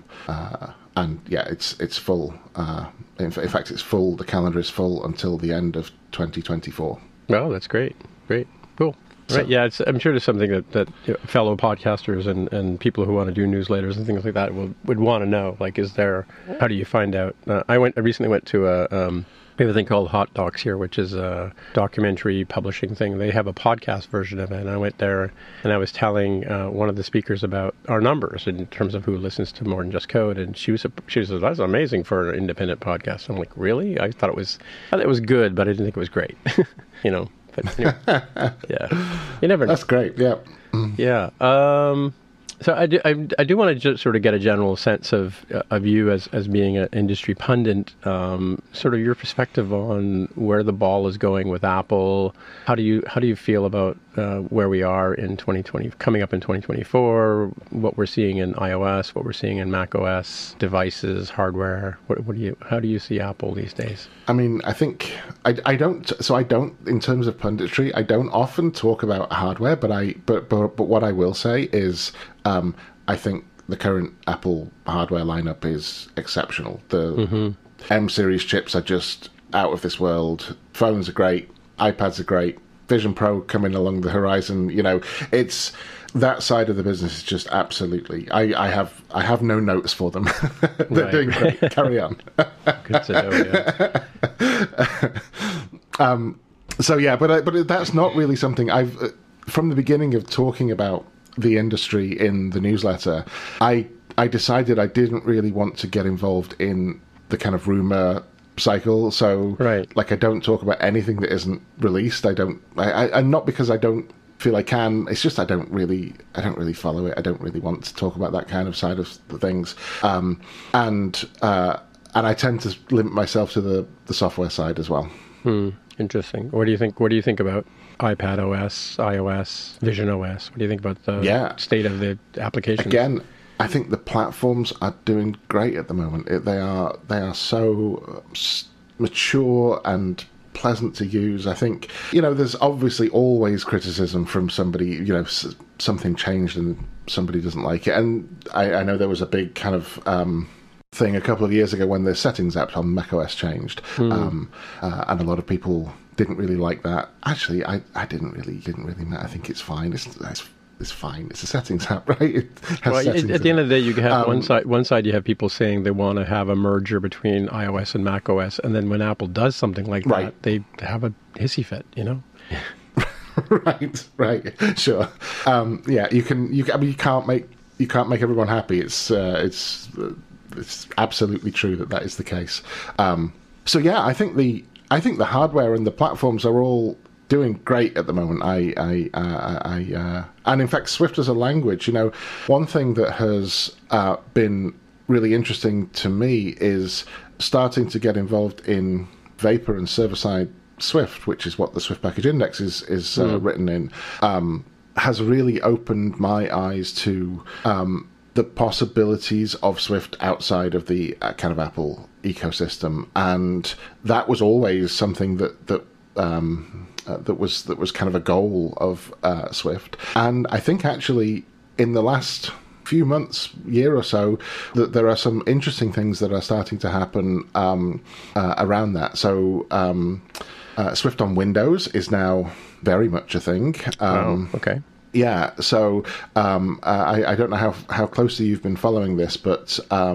yeah, it's full. In fact, it's full. The calendar is full until the end of 2024. Oh, that's great. Cool. Right, yeah, I'm sure it's something that fellow podcasters and people who want to do newsletters and things like that would want to know. Like, how do you find out? I recently went to we have a thing called Hot Docs here, which is a documentary publishing thing. They have a podcast version of it, and I went there and I was telling one of the speakers about our numbers in terms of who listens to More Than Just Code, and she said, that's amazing for an independent podcast. I'm like, really? I thought it was good, but I didn't think it was great. But anyway, yeah, you never know. That's great. Yeah. Yeah. So I do want to just sort of get a general sense of you as being an industry pundit, sort of your perspective on where the ball is going with Apple. How do you feel about where we are in 2020, coming up in 2024? What we're seeing in iOS, what we're seeing in Mac OS devices, hardware. How do you see Apple these days? I mean, I think I don't. In terms of punditry, I don't often talk about hardware, but what I will say is, I think the current Apple hardware lineup is exceptional. The M series chips are just out of this world. Phones are great. iPads are great. Vision Pro coming along the horizon. It's that side of the business is just absolutely. I have no notes for them. They're doing great. Carry on. Good to know. Yeah. So yeah, but that's not really something I've from the beginning of talking about the industry in the newsletter. I decided I didn't really want to get involved in the kind of rumor cycle. So like I don't talk about anything that isn't released. And not because I don't feel I can. It's just I don't really follow it. I don't really want to talk about that kind of side of the things. And I tend to limit myself to the software side as well. Interesting. What do you think about iPad OS, iOS, Vision OS? What do you think about the state of the applications? Again, I think the platforms are doing great at the moment. They are so mature and pleasant to use. I think, there's obviously always criticism from somebody, something changed and somebody doesn't like it. And I know there was a big kind of thing a couple of years ago when the settings app on macOS changed, and a lot of people didn't really like that. Actually, I didn't really matter. I think it's fine. It's fine. It's a settings app, right? It has settings at the end of the day, you have one side. You have people saying they want to have a merger between iOS and macOS, and then when Apple does something like that, they have a hissy fit. Right, sure. You can't make everyone happy. It's absolutely true that is the case. So yeah, I think the hardware and the platforms are all doing great at the moment. And in fact, Swift as a language, one thing that has been really interesting to me is starting to get involved in Vapor and server-side Swift, which is what the Swift Package Index is written in, has really opened my eyes to the possibilities of Swift outside of the kind of Apple ecosystem, and that was always something that was kind of a goal of Swift. And I think actually in the last few months, year or so, that there are some interesting things that are starting to happen around that. So Swift on Windows is now very much a thing. Okay. Yeah, so I don't know how closely you've been following this, but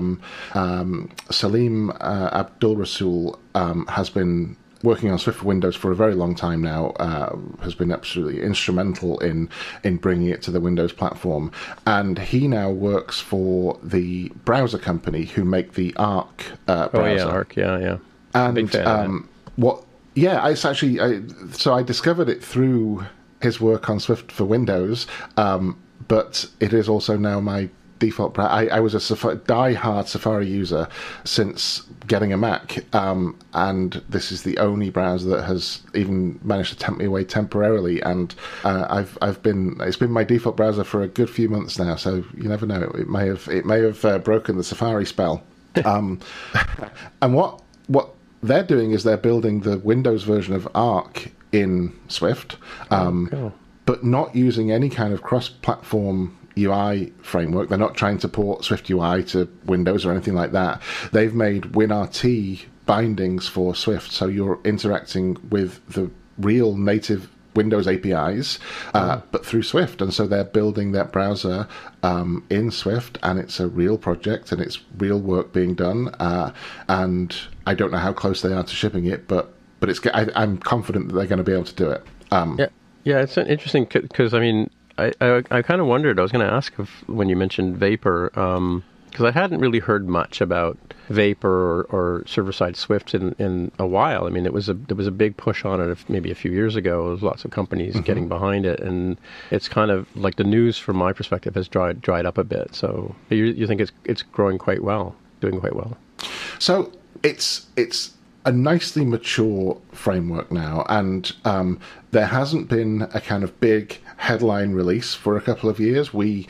Salim Abdul Rasul has been working on Swift for Windows for a very long time now, has been absolutely instrumental in bringing it to the Windows platform. And he now works for the browser company who make the Arc browser. Oh, yeah, Arc, yeah. And big fan of that. It's actually... so I discovered it through his work on Swift for Windows, but it is also now my default browser. I was a die-hard Safari user since getting a Mac, and this is the only browser that has even managed to tempt me away temporarily. And it's been my default browser for a good few months now. So you never know; it may have broken the Safari spell. And what they're doing is they're building the Windows version of Arc in Swift, cool. But not using any kind of cross-platform UI framework. They're not trying to port Swift UI to Windows or anything like that. They've made WinRT bindings for Swift, so you're interacting with the real native Windows APIs, but through Swift. And so they're building that browser in Swift, and it's a real project, and it's real work being done. And I don't know how close they are to shipping it, but I'm confident that they're going to be able to do it. Yeah, it's interesting because, I mean, I kind of wondered, I was going to ask when you mentioned Vapor, because I hadn't really heard much about Vapor or server-side Swift in a while. I mean, there was a big push on it maybe a few years ago. There was lots of companies getting behind it, and it's kind of like the news from my perspective has dried up a bit. So you think it's growing quite well, doing quite well? So it's a nicely mature framework now, and there hasn't been a kind of big headline release for a couple of years. We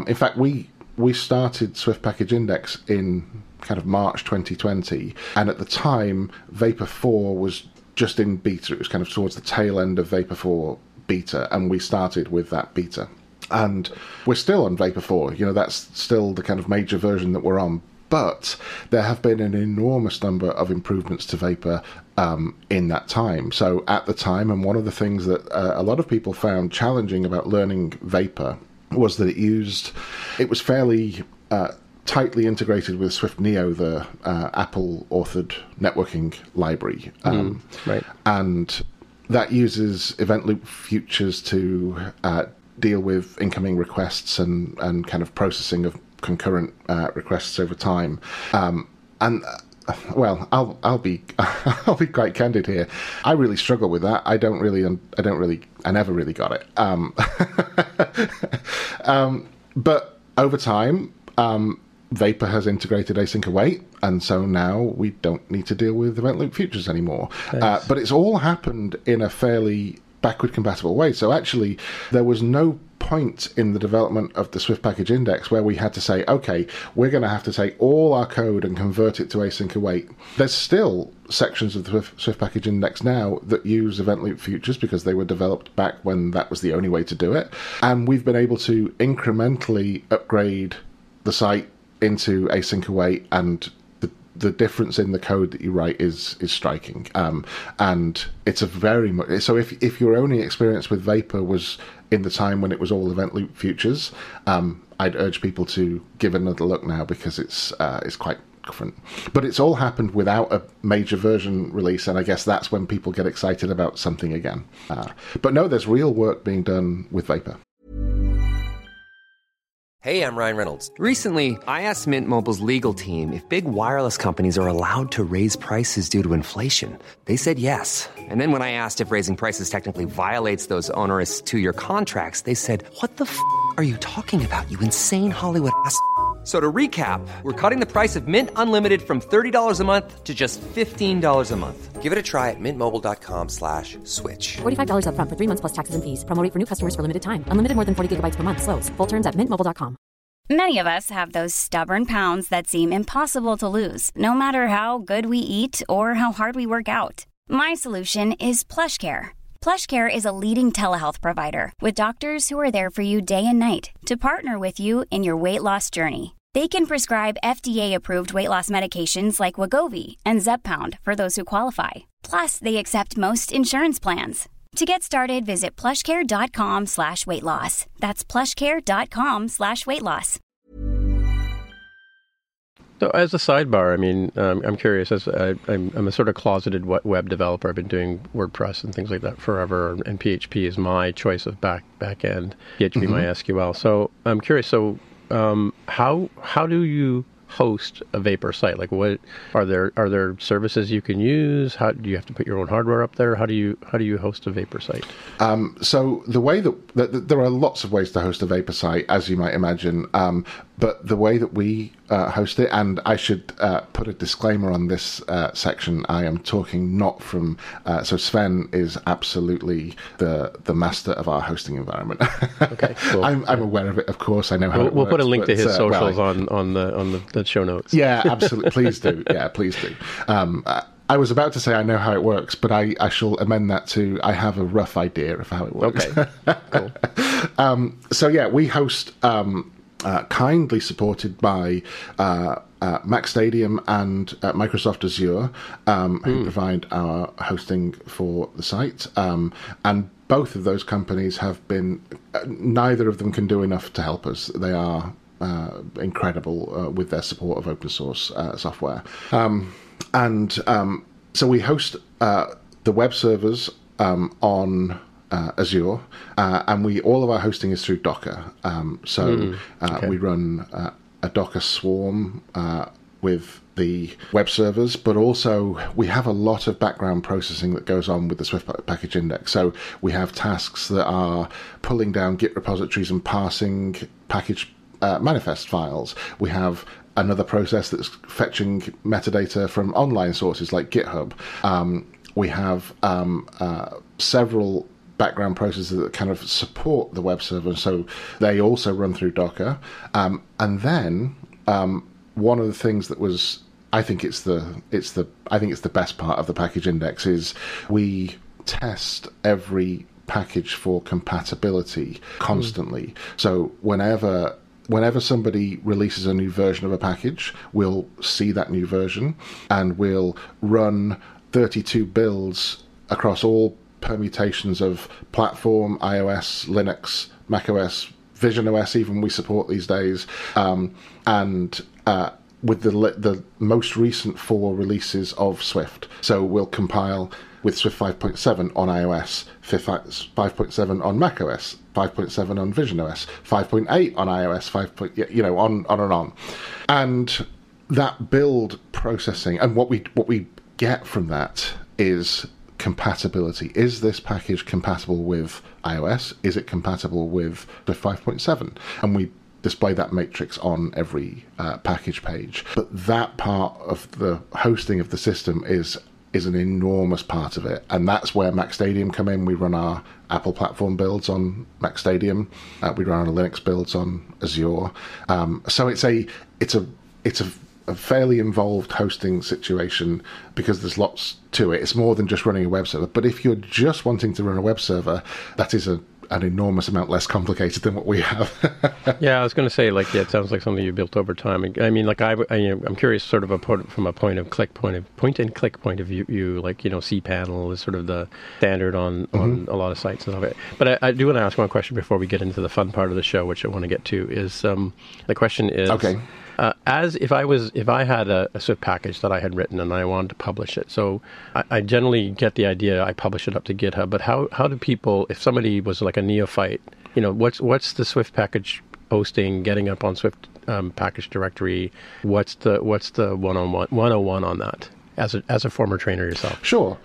started Swift Package Index in kind of March 2020, and at the time Vapor 4 was just in beta. It was kind of towards the tail end of Vapor 4 beta, and we started with that beta. And we're still on Vapor 4, that's still the kind of major version that we're on. But there have been an enormous number of improvements to Vapor in that time. So at the time, and one of the things that a lot of people found challenging about learning Vapor was that it was fairly tightly integrated with Swift Neo, the Apple-authored networking library. Right. And that uses event loop futures to deal with incoming requests and kind of processing of concurrent requests over time. Well, I'll be I'll be quite candid here. I really struggle with that. I never really got it. But over time, Vapor has integrated async await, and so now we don't need to deal with event loop futures anymore. But it's all happened in a fairly backward compatible way. So actually, there was no point in the development of the Swift Package Index where we had to say, okay, we're going to have to take all our code and convert it to async await. There's still sections of the Swift Package Index now that use event loop futures because they were developed back when that was the only way to do it. And we've been able to incrementally upgrade the site into async await, and the difference in the code that you write is striking. And it's a very much so. If your only experience with Vapor was in the time when it was all event loop futures, I'd urge people to give it another look now because it's quite different. But it's all happened without a major version release, and I guess that's when people get excited about something again. But no, there's real work being done with Vapor. Hey, I'm Ryan Reynolds. Recently, I asked Mint Mobile's legal team if big wireless companies are allowed to raise prices due to inflation. They said yes. And then when I asked if raising prices technically violates those onerous 2-year contracts, they said, "What the f*** are you talking about, you insane Hollywood ass?" So to recap, we're cutting the price of Mint Unlimited from $30 a month to just $15 a month. Give it a try at mintmobile.com/switch. $45 up front for 3 months plus taxes and fees. Promo rate for new customers for limited time. Unlimited more than 40 gigabytes per month. Slows full terms at mintmobile.com. Many of us have those stubborn pounds that seem impossible to lose, no matter how good we eat or how hard we work out. My solution is PlushCare. PlushCare is a leading telehealth provider with doctors who are there for you day and night to partner with you in your weight loss journey. They can prescribe FDA-approved weight loss medications like Wegovy and Zepbound for those who qualify. Plus, they accept most insurance plans. To get started, visit plushcare.com/weight loss. That's plushcare.com/weight loss. So as a sidebar, I mean, I'm curious, as I'm a sort of closeted web developer. I've been doing WordPress and things like that forever, and PHP is my choice of back end, PHP MySQL. So I'm curious, so how do you host a Vapor site? Like, what are there services you can use? How do you have to put your own hardware up there? How do you host a Vapor site? So the way that there are lots of ways to host a Vapor site, as you might imagine. But the way that we host it, and I should put a disclaimer on this section, I am talking not from... so Sven is absolutely the master of our hosting environment. Okay, cool. I'm aware of it, of course. I know how it works. We'll put a link to his socials on the show notes. Yeah, absolutely. Please do. Yeah, please do. I was about to say I know how it works, but I shall amend that to I have a rough idea of how it works. Okay, cool. So yeah, we host... kindly supported by Mac Stadium and Microsoft Azure, who provide our hosting for the site. And both of those companies have been... neither of them can do enough to help us. They are incredible with their support of open source software. So we host the web servers on... Azure, and all of our hosting is through Docker. We run a Docker swarm with the web servers, but also we have a lot of background processing that goes on with the Swift Package Index. So we have tasks that are pulling down Git repositories and parsing package manifest files. We have another process that's fetching metadata from online sources like GitHub. We have several background processes that kind of support the web server, so they also run through Docker. And then one of the things that was, I think it's the best part of the package index is we test every package for compatibility constantly. So whenever somebody releases a new version of a package, we'll see that new version and we'll run 32 builds across all permutations of platform, iOS, Linux, macOS, Vision OS, even we support these days. And with the most recent 4 releases of Swift. So we'll compile with Swift 5.7 on iOS, 5.7 on macOS, 5.7 on visionOS, 5.8 on iOS, on and on. And that build processing, and what we get from that is compatibility. Is this package compatible with iOS? Is it compatible with the 5.7? And we display that matrix on every package page. But that part of the hosting of the system is an enormous part of it, and that's where MacStadium come in. We run our Apple platform builds on MacStadium. We run our Linux builds on Azure. So it's a fairly involved hosting situation because there's lots to it. It's more than just running a web server. But if you're just wanting to run a web server, that is an enormous amount less complicated than what we have. Yeah, I was going to say, it sounds like something you built over time. I mean, I'm curious, sort of from a point and click point of view. cPanel is sort of the standard on a lot of sites and stuff. But I do want to ask one question before we get into the fun part of the show, which I want to get to. Is the question is, okay. As if I had a Swift package that I had written and I wanted to publish it, so I generally get the idea, I publish it up to GitHub. But how do people, if somebody was like a neophyte, what's the Swift package hosting, getting up on Swift package directory? What's the 101 on that? As a former trainer yourself. Sure.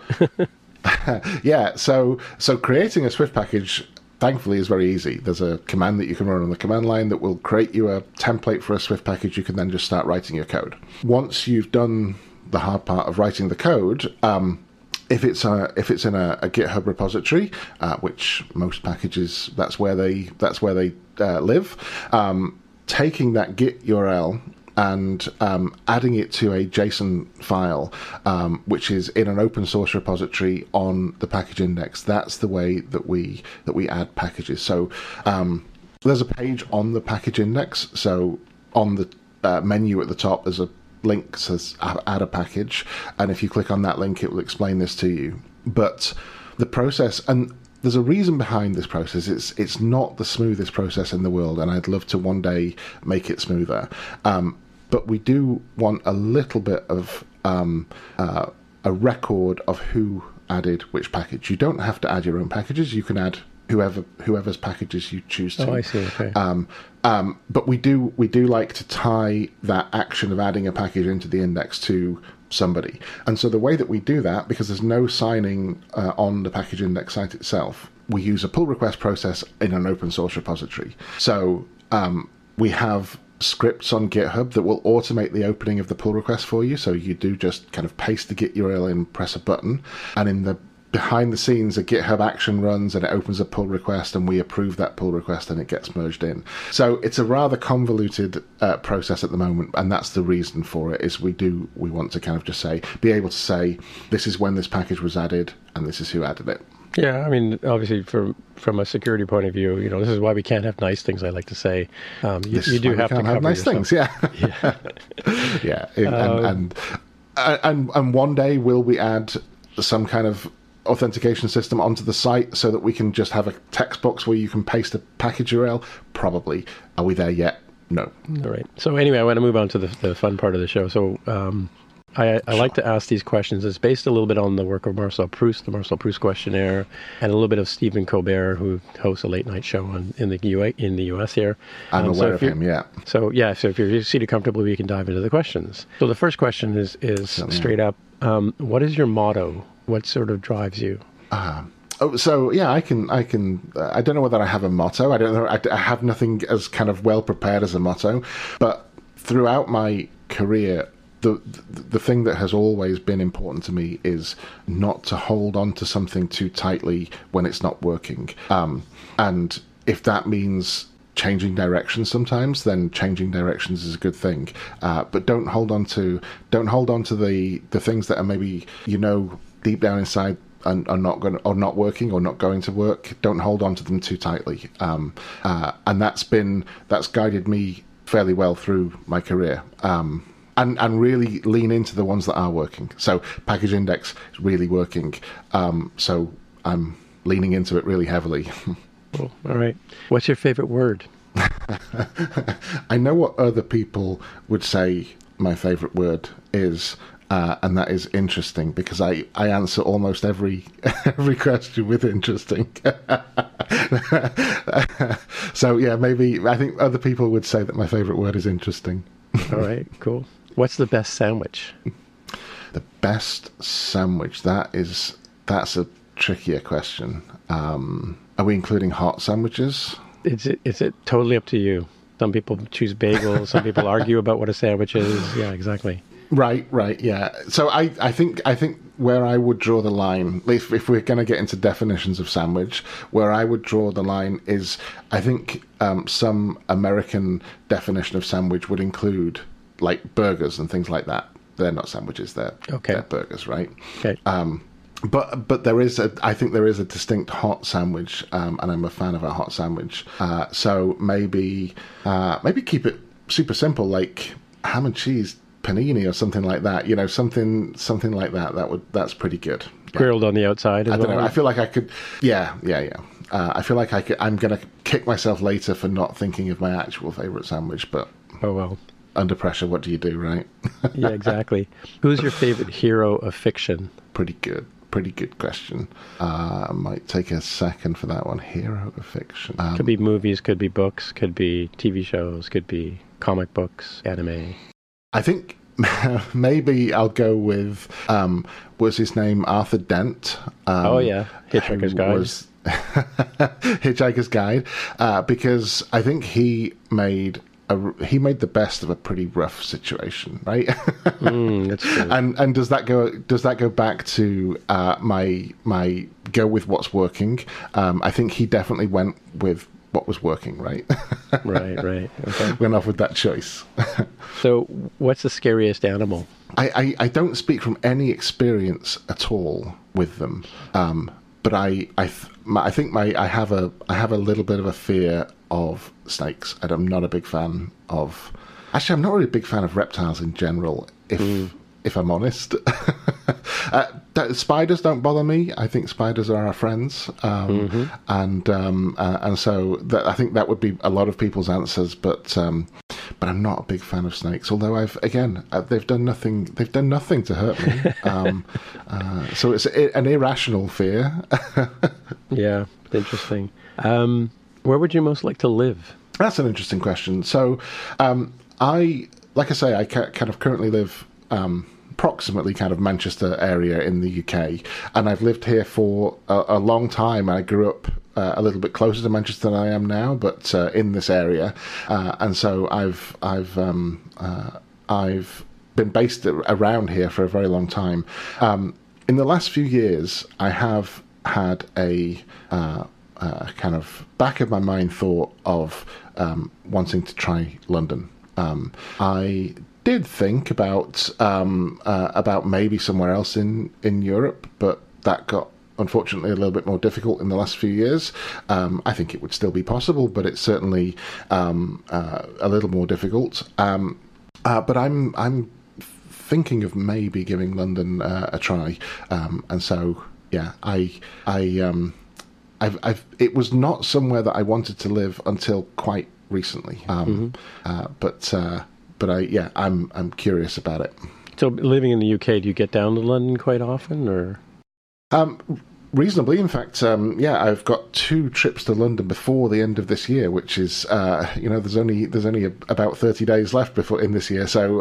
Yeah. So creating a Swift package, thankfully, is very easy. There's a command that you can run on the command line that will create you a template for a Swift package. You can then just start writing your code. Once you've done the hard part of writing the code, if it's in a GitHub repository, which most packages that's where they live, taking that Git URL and adding it to a JSON file, which is in an open source repository on the package index. That's the way that we add packages. So there's a page on the package index. So on the menu at the top, there's a link that says add a package, and if you click on that link, it will explain this to you. But the process, and there's a reason behind this process. It's not the smoothest process in the world, and I'd love to one day make it smoother. But we do want a little bit of a record of who added which package. You don't have to add your own packages. You can add whoever's packages you choose to. Oh, I see. Okay. But we do like to tie that action of adding a package into the index to somebody. And so the way that we do that, because there's no signing on the package index site itself, we use a pull request process in an open source repository. So we have scripts on GitHub that will automate the opening of the pull request for you. So you do just kind of paste the Git URL in, press a button, and in the behind the scenes, a GitHub action runs and it opens a pull request, and we approve that pull request and it gets merged in. So it's a rather convoluted process at the moment, and that's the reason for it. Is we want to kind of just be able to say, this is when this package was added and this is who added it. Yeah, I mean, obviously, from a security point of view, this is why we can't have nice things. I like to say, you do have to cover nice yourself. things. Yeah, yeah, and one day will we add some kind of authentication system onto the site so that we can just have a text box where you can paste a package URL? Probably. Are we there yet? No. All right. So anyway, I want to move on to the fun part of the show. So I like to ask these questions. It's based a little bit on the work of Marcel Proust, the Marcel Proust questionnaire, and a little bit of Stephen Colbert, who hosts a late night show in the US here. I'm aware of him, yeah. So if you're seated comfortably, we can dive into the questions. So the first question is straight up, what is your motto? What sort of drives you? I can. I don't know whether I have a motto. I don't know. I have nothing as kind of well prepared as a motto. But throughout my career, the thing that has always been important to me is not to hold on to something too tightly when it's not working. And if that means changing directions sometimes, then changing directions is a good thing. But don't hold on to the things that are maybe deep down inside are not working or not going to work. Don't hold on to them too tightly. And that's guided me fairly well through my career. And really lean into the ones that are working. So Package Index is really working. So I'm leaning into it really heavily. Cool. All right. What's your favorite word? I know what other people would say my favourite word is, and that is interesting, because I answer almost every question with interesting. So yeah, maybe I think other people would say that my favourite word is interesting. All right, cool. What's the best sandwich? The best sandwich, that's a trickier question. Are we including hot sandwiches? Is it totally up to you? Some people choose bagels. Some people argue about what a sandwich is. Yeah, exactly. Right, yeah. So I think where I would draw the line, if we're going to get into definitions of sandwich, where I would draw the line is, I think some American definition of sandwich would include like burgers and things like that. They're not sandwiches; they're burgers, right? Okay. But I think there is a distinct hot sandwich, and I'm a fan of a hot sandwich. So maybe keep it super simple, like ham and cheese panini or something like that. You know, something like that. That's pretty good. Grilled on the outside as well. I don't know. I feel like I could. Yeah. I feel like I'm gonna kick myself later for not thinking of my actual favorite sandwich, but oh well. Under pressure, what do you do, right? Yeah, exactly. Who's your favorite hero of fiction? Pretty good question. I might take a second for that one. Hero of fiction. Could be movies, could be books, could be TV shows, could be comic books, anime. I think maybe I'll go with, what's his name? Arthur Dent. Hitchhiker's Guide. Hitchhiker's Guide. Because I think he made the best of a pretty rough situation, right? That's true. And does that go back to my go with what's working? I think he definitely went with what was working, right? Right. Okay. Went off with that choice. So, what's the scariest animal? I don't speak from any experience at all with them, but I think I have a little bit of a fear of snakes, and I'm not a big fan of. Actually, I'm not really a big fan of reptiles in general. If I'm honest, spiders don't bother me. I think spiders are our friends, and so I think that would be a lot of people's answers. But I'm not a big fan of snakes. Although they've done nothing. They've done nothing to hurt me. So it's an irrational fear. Yeah, interesting. Where would you most like to live? That's an interesting question. So, I kind of currently live approximately kind of Manchester area in the UK, and I've lived here for a long time. I grew up a little bit closer to Manchester than I am now, but in this area, and so I've been based around here for a very long time. In the last few years, I have had a kind of back of my mind thought of wanting to try London. I did think about maybe somewhere else in Europe, but that got unfortunately a little bit more difficult in the last few years. I think it would still be possible, but it's certainly a little more difficult. But I'm thinking of maybe giving London a try, and so yeah, it was not somewhere that I wanted to live until quite recently. But I'm curious about it. So living in the UK, do you get down to London quite often, or? Reasonably, in fact, I've got 2 trips to London before the end of this year, which is, there's only about 30 days left before in this year, so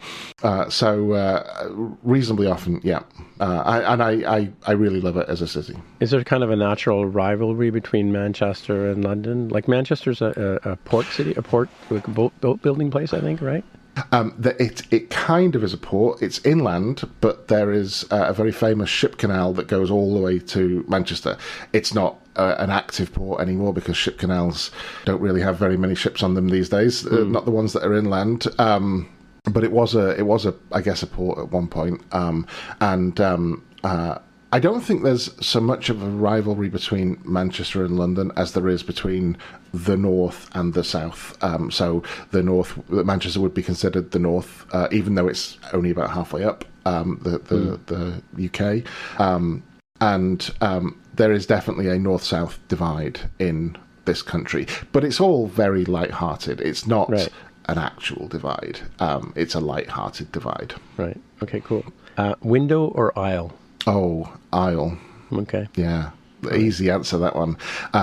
reasonably often, yeah. I really love it as a city. Is there kind of a natural rivalry between Manchester and London? Like Manchester's a port city, a port boat building place, I think, right? It kind of is a port. It's inland, but there is a very famous ship canal that goes all the way to Manchester. It's not an active port anymore because ship canals don't really have very many ships on them these days. Not the ones that are inland. But it was I guess a port at one point. I don't think there's so much of a rivalry between Manchester and London as there is between the north and the south. So the north, Manchester would be considered the north, even though it's only about halfway up the UK. And there is definitely a north-south divide in this country, but it's all very light-hearted. It's not. Right. an actual divide. It's a light-hearted divide. Right. Okay, cool. Window or aisle? Oh, aisle. Okay. Yeah. Easy answer, that one.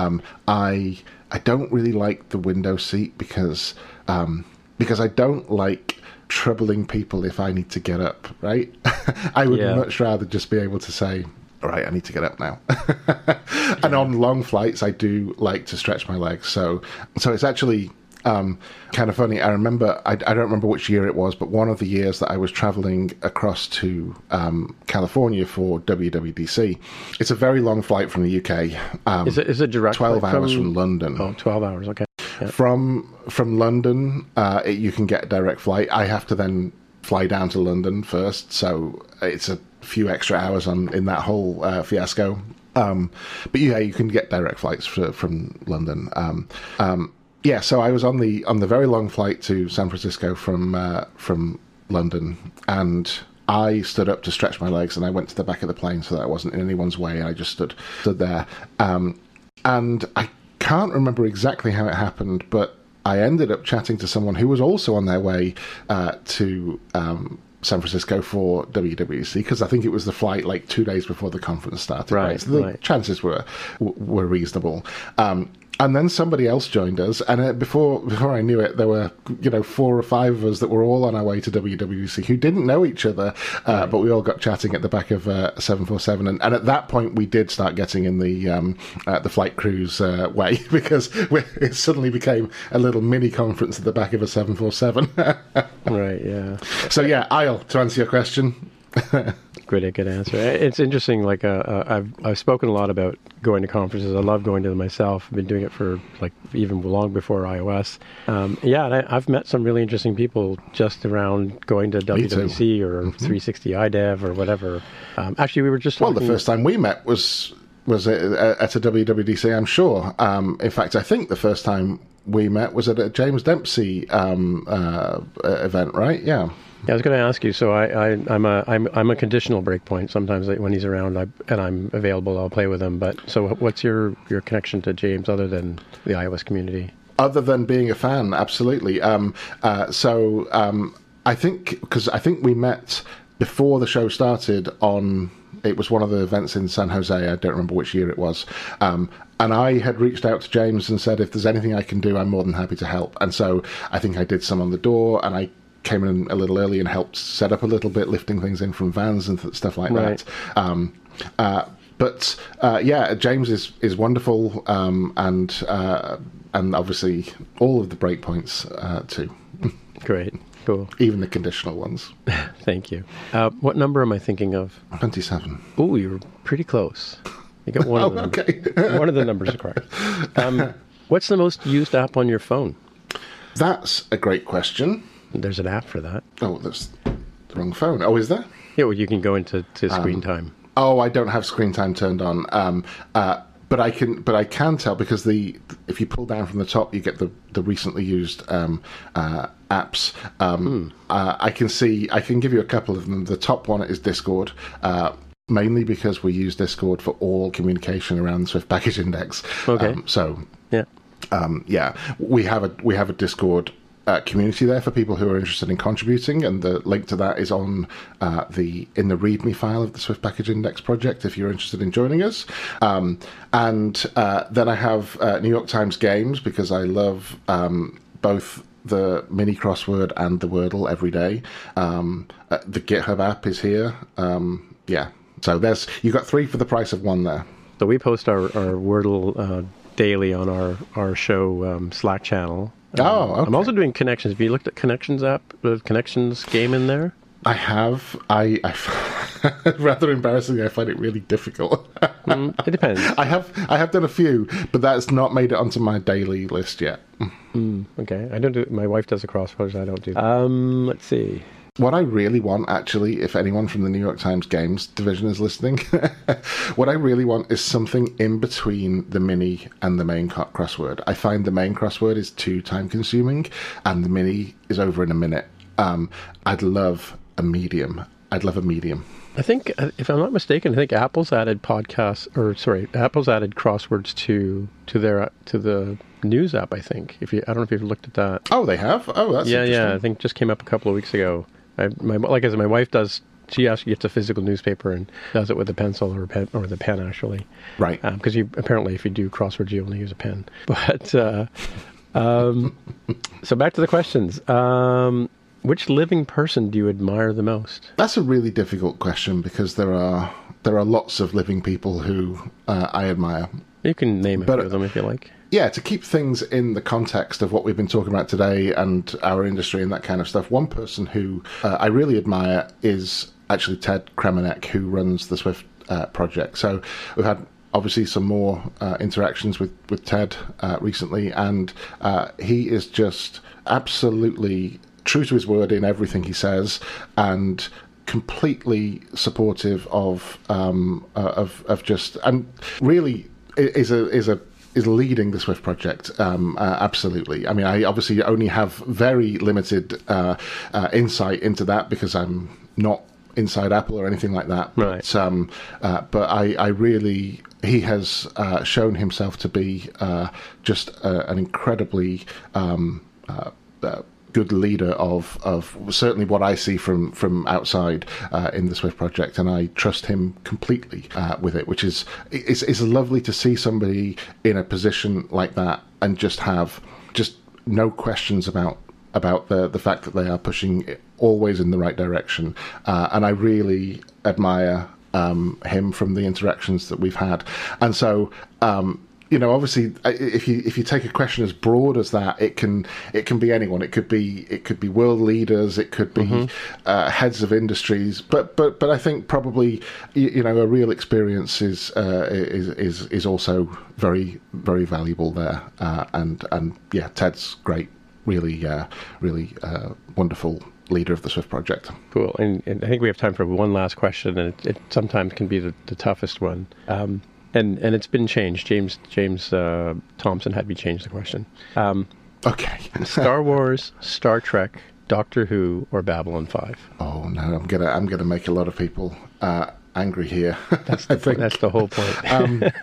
I don't really like the window seat because I don't like troubling people if I need to get up, right? I would much rather just be able to say, all right, I need to get up now. And on long flights, I do like to stretch my legs. So it's actually kind of funny. I remember, I don't remember which year it was, but one of the years that I was traveling across to California for WWDC, it's a very long flight from the UK. Is it direct 12 hours from London. Oh, 12 hours, okay. Yeah. From London, you can get a direct flight. I have to then fly down to London first, so it's a few extra hours in that whole fiasco. But yeah, you can get direct flights from London. So I was on the very long flight to San Francisco from London, and I stood up to stretch my legs, and I went to the back of the plane so that I wasn't in anyone's way, and I just stood there. And I can't remember exactly how it happened, but I ended up chatting to someone who was also on their way to San Francisco for WWDC, because I think it was the flight like 2 days before the conference started. Right. So the chances were reasonable. And then somebody else joined us, and before I knew it, there were 4 or 5 of us that were all on our way to WWDC who didn't know each other, but we all got chatting at the back of 747, and at that point we did start getting in the flight crew's way, because it suddenly became a little mini conference at the back of a 747. Right. Yeah. So yeah, aisle, to answer your question. Good answer. It's interesting. Like I've spoken a lot about going to conferences. I love going to them myself. I've been doing it for like even long before iOS. And I've met some really interesting people just around going to WWDC or 360 iDev or whatever. Actually, we were just talking... Well, the first time we met was at a WWDC, I'm sure. In fact, I think the first time we met was at a James Dempsey event, right? Yeah. Yeah, I was going to ask you. So I'm a conditional breakpoint. Sometimes when he's around and I'm available, I'll play with him. But so, what's your connection to James other than the iOS community? Other than being a fan, absolutely. I think we met before the show started on. It was one of the events in San Jose. I don't remember which year it was. And I had reached out to James and said, if there's anything I can do, I'm more than happy to help. And so I think I did some on the door, and I came in a little early and helped set up a little bit, lifting things in from vans and stuff like that. But James is wonderful, and obviously all of the breakpoints too. Great. Cool. Even the conditional ones. Thank you. What number am I thinking of? 27. Oh, you're pretty close. You got one of them. Okay. One of the numbers are correct. What's the most used app on your phone? That's a great question. There's an app for that. Oh, that's the wrong phone. Oh, is there? Yeah, well, you can go into screen time. Oh, I don't have screen time turned on. But I can tell, because if you pull down from the top, you get the recently used apps. I can give you a couple of them. The top one is Discord. Mainly because we use Discord for all communication around the Swift Package Index. Okay. We have a Discord community there for people who are interested in contributing, and the link to that is on in the README file of the Swift Package Index project if you're interested in joining us. And then I have New York Times Games, because I love both the mini crossword and the Wordle every day. The GitHub app is here. So you got 3 for the price of 1 there. So we post our Wordle daily on our show Slack channel. Okay. I'm also doing Connections. Have you looked at Connections app, the Connections game in there? I have. I rather embarrassingly, I find it really difficult. It depends. I have done a few, but that's not made it onto my daily list yet. Okay, I don't do. My wife does the crosswords. I don't do. Let's see. What I really want, actually, if anyone from the New York Times Games division is listening, what I really want is something in between the mini and the main crossword. I find the main crossword is too time-consuming, and the mini is over in a minute. I'd love a medium. I think, if I'm not mistaken, Apple's added crosswords to the news app, I think. I don't know if you've looked at that. Oh, they have? Oh, that's interesting. Yeah. I think just came up a couple of weeks ago. Like I said, my wife does. She actually gets a physical newspaper and does it with a pencil or the pen, actually. Right. Because apparently, if you do crosswords, you only use a pen. But so back to the questions. Which living person do you admire the most? That's a really difficult question because there are lots of living people who I admire. You can name a few of them if you like. Yeah, to keep things in the context of what we've been talking about today and our industry and that kind of stuff, one person who I really admire is actually Ted Kremenek, who runs the Swift project. So we've had obviously some more interactions with Ted recently, and he is just absolutely true to his word in everything he says, and completely supportive of just, and really is leading the Swift project, absolutely. I mean, I obviously only have very limited insight into that because I'm not inside Apple or anything like that. Right. But I really, he has shown himself to be just an incredibly good leader of certainly what I see from outside in the Swift project, and I trust him completely with it, which is it's lovely to see somebody in a position like that and just have just no questions about the fact that they are pushing it always in the right direction, and I really admire him from the interactions that we've had. And so obviously, if you take a question as broad as that, it can be anyone. It could be world leaders. It could be heads of industries. But I think probably a real experience is also very, very valuable there. And yeah, Ted's great. Really wonderful leader of the Swift project. Cool. And I think we have time for one last question, and it sometimes can be the toughest one. And it's been changed. James Thompson had me change the question. Okay. Star Wars, Star Trek, Doctor Who, or Babylon 5? Oh no, I'm gonna make a lot of people angry here. That's the whole point.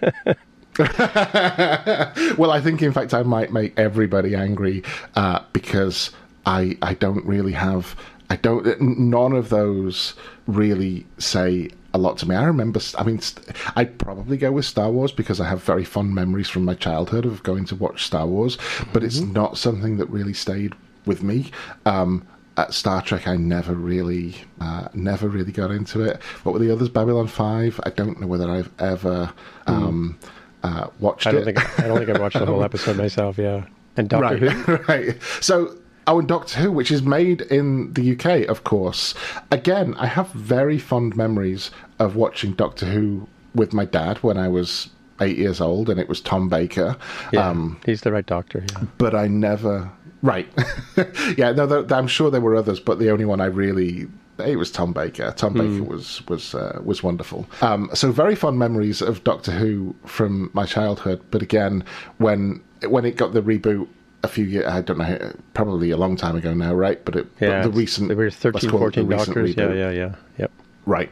Well, I think in fact I might make everybody angry because I don't really have. None of those really say a lot to me. I remember, I'd probably go with Star Wars because I have very fond memories from my childhood of going to watch Star Wars, but it's not something that really stayed with me. At Star Trek, I never really got into it. What were the others? Babylon 5? I don't know whether I've ever watched it. I don't think I've watched the whole episode myself, yeah. And Doctor Who? Right. So, and Doctor Who, which is made in the UK, of course. Again, I have very fond memories of watching Doctor Who with my dad when I was 8 years old, and it was Tom Baker. Yeah, he's the right doctor, yeah. But I never... Right. Yeah, no, I'm sure there were others, but the only one I really... It was Tom Baker. Tom Baker was wonderful. So very fond memories of Doctor Who from my childhood. But again, when it got the reboot a few years, I don't know, probably a long time ago now, right? But the recent... There were 13, 14 Doctors. Yeah. Yep. Right.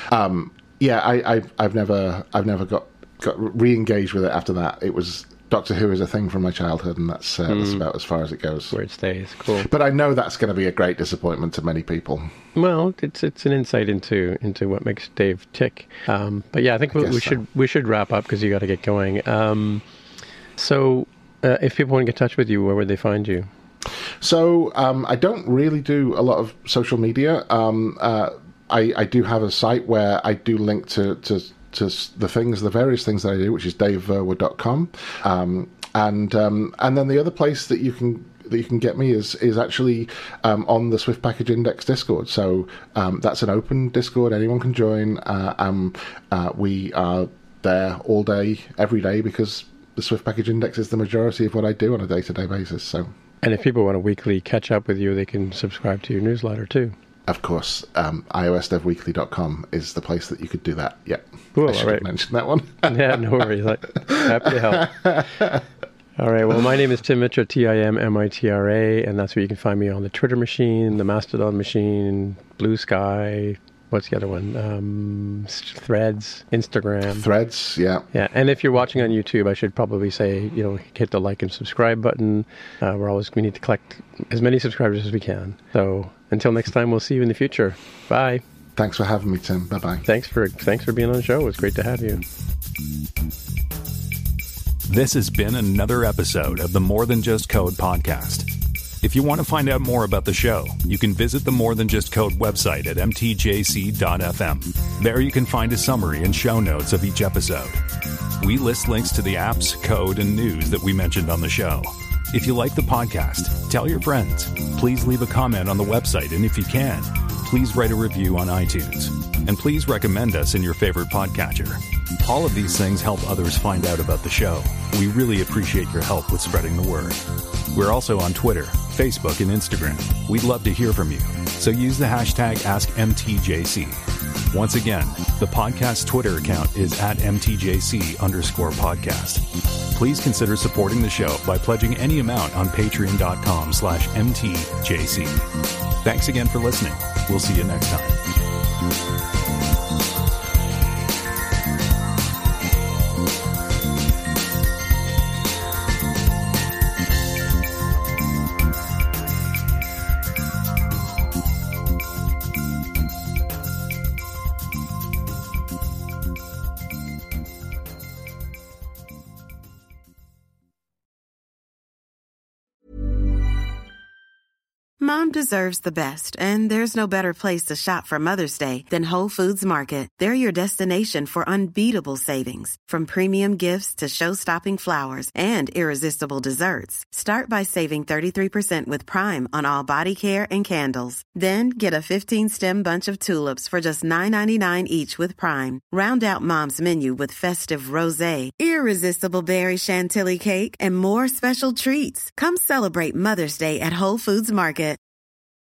I've never got re-engaged with it after that. It was... Doctor Who is a thing from my childhood, and that's about as far as it goes. Where it stays. Cool. But I know that's going to be a great disappointment to many people. Well, it's an insight into what makes Dave tick. But yeah, I think we should wrap up because you got to get going. So if people want to get in touch with you, where would they find you? So I don't really do a lot of social media. I do have a site where I do link to the various things that I do, which is daveverwer.com. And then the other place that you can get me is actually on the Swift Package Index Discord. So that's an open Discord. Anyone can join. We are there all day, every day, because the Swift Package Index is the majority of what I do on a day-to-day basis. So, and if people want to weekly catch up with you, they can subscribe to your newsletter too. Of course, iosdevweekly.com is the place that you could do that. Yeah. Cool, I should have mentioned that one. Yeah, no worries. Happy to help. All right. Well, my name is Tim Mitra, TIMMITRA, and that's where you can find me on the Twitter machine, the Mastodon machine, Blue Sky, what's the other one? Threads, Instagram. Threads, yeah. Yeah, and if you're watching on YouTube, I should probably say, hit the like and subscribe button. We need to collect as many subscribers as we can. So until next time, we'll see you in the future. Bye. Thanks for having me, Tim. Bye-bye. Thanks for being on the show. It was great to have you. This has been another episode of the More Than Just Code podcast. If you want to find out more about the show, you can visit the More Than Just Code website at mtjc.fm. There you can find a summary and show notes of each episode. We list links to the apps, code, and news that we mentioned on the show. If you like the podcast, tell your friends. Please leave a comment on the website, and if you can, please write a review on iTunes. And please recommend us in your favorite podcatcher. All of these things help others find out about the show. We really appreciate your help with spreading the word. We're also on Twitter, Facebook, and Instagram. We'd love to hear from you. So use the hashtag AskMTJC. Once again, the podcast Twitter account is at MTJC_podcast. Please consider supporting the show by pledging any amount on patreon.com/MTJC. Thanks again for listening. We'll see you next time. Mom deserves the best, and there's no better place to shop for Mother's Day than Whole Foods Market. They're your destination for unbeatable savings, from premium gifts to show-stopping flowers and irresistible desserts. Start by saving 33% with Prime on all body care and candles. Then get a 15-stem bunch of tulips for just $9.99 each with Prime. Round out Mom's menu with festive rosé, irresistible berry chantilly cake, and more special treats. Come celebrate Mother's Day at Whole Foods Market.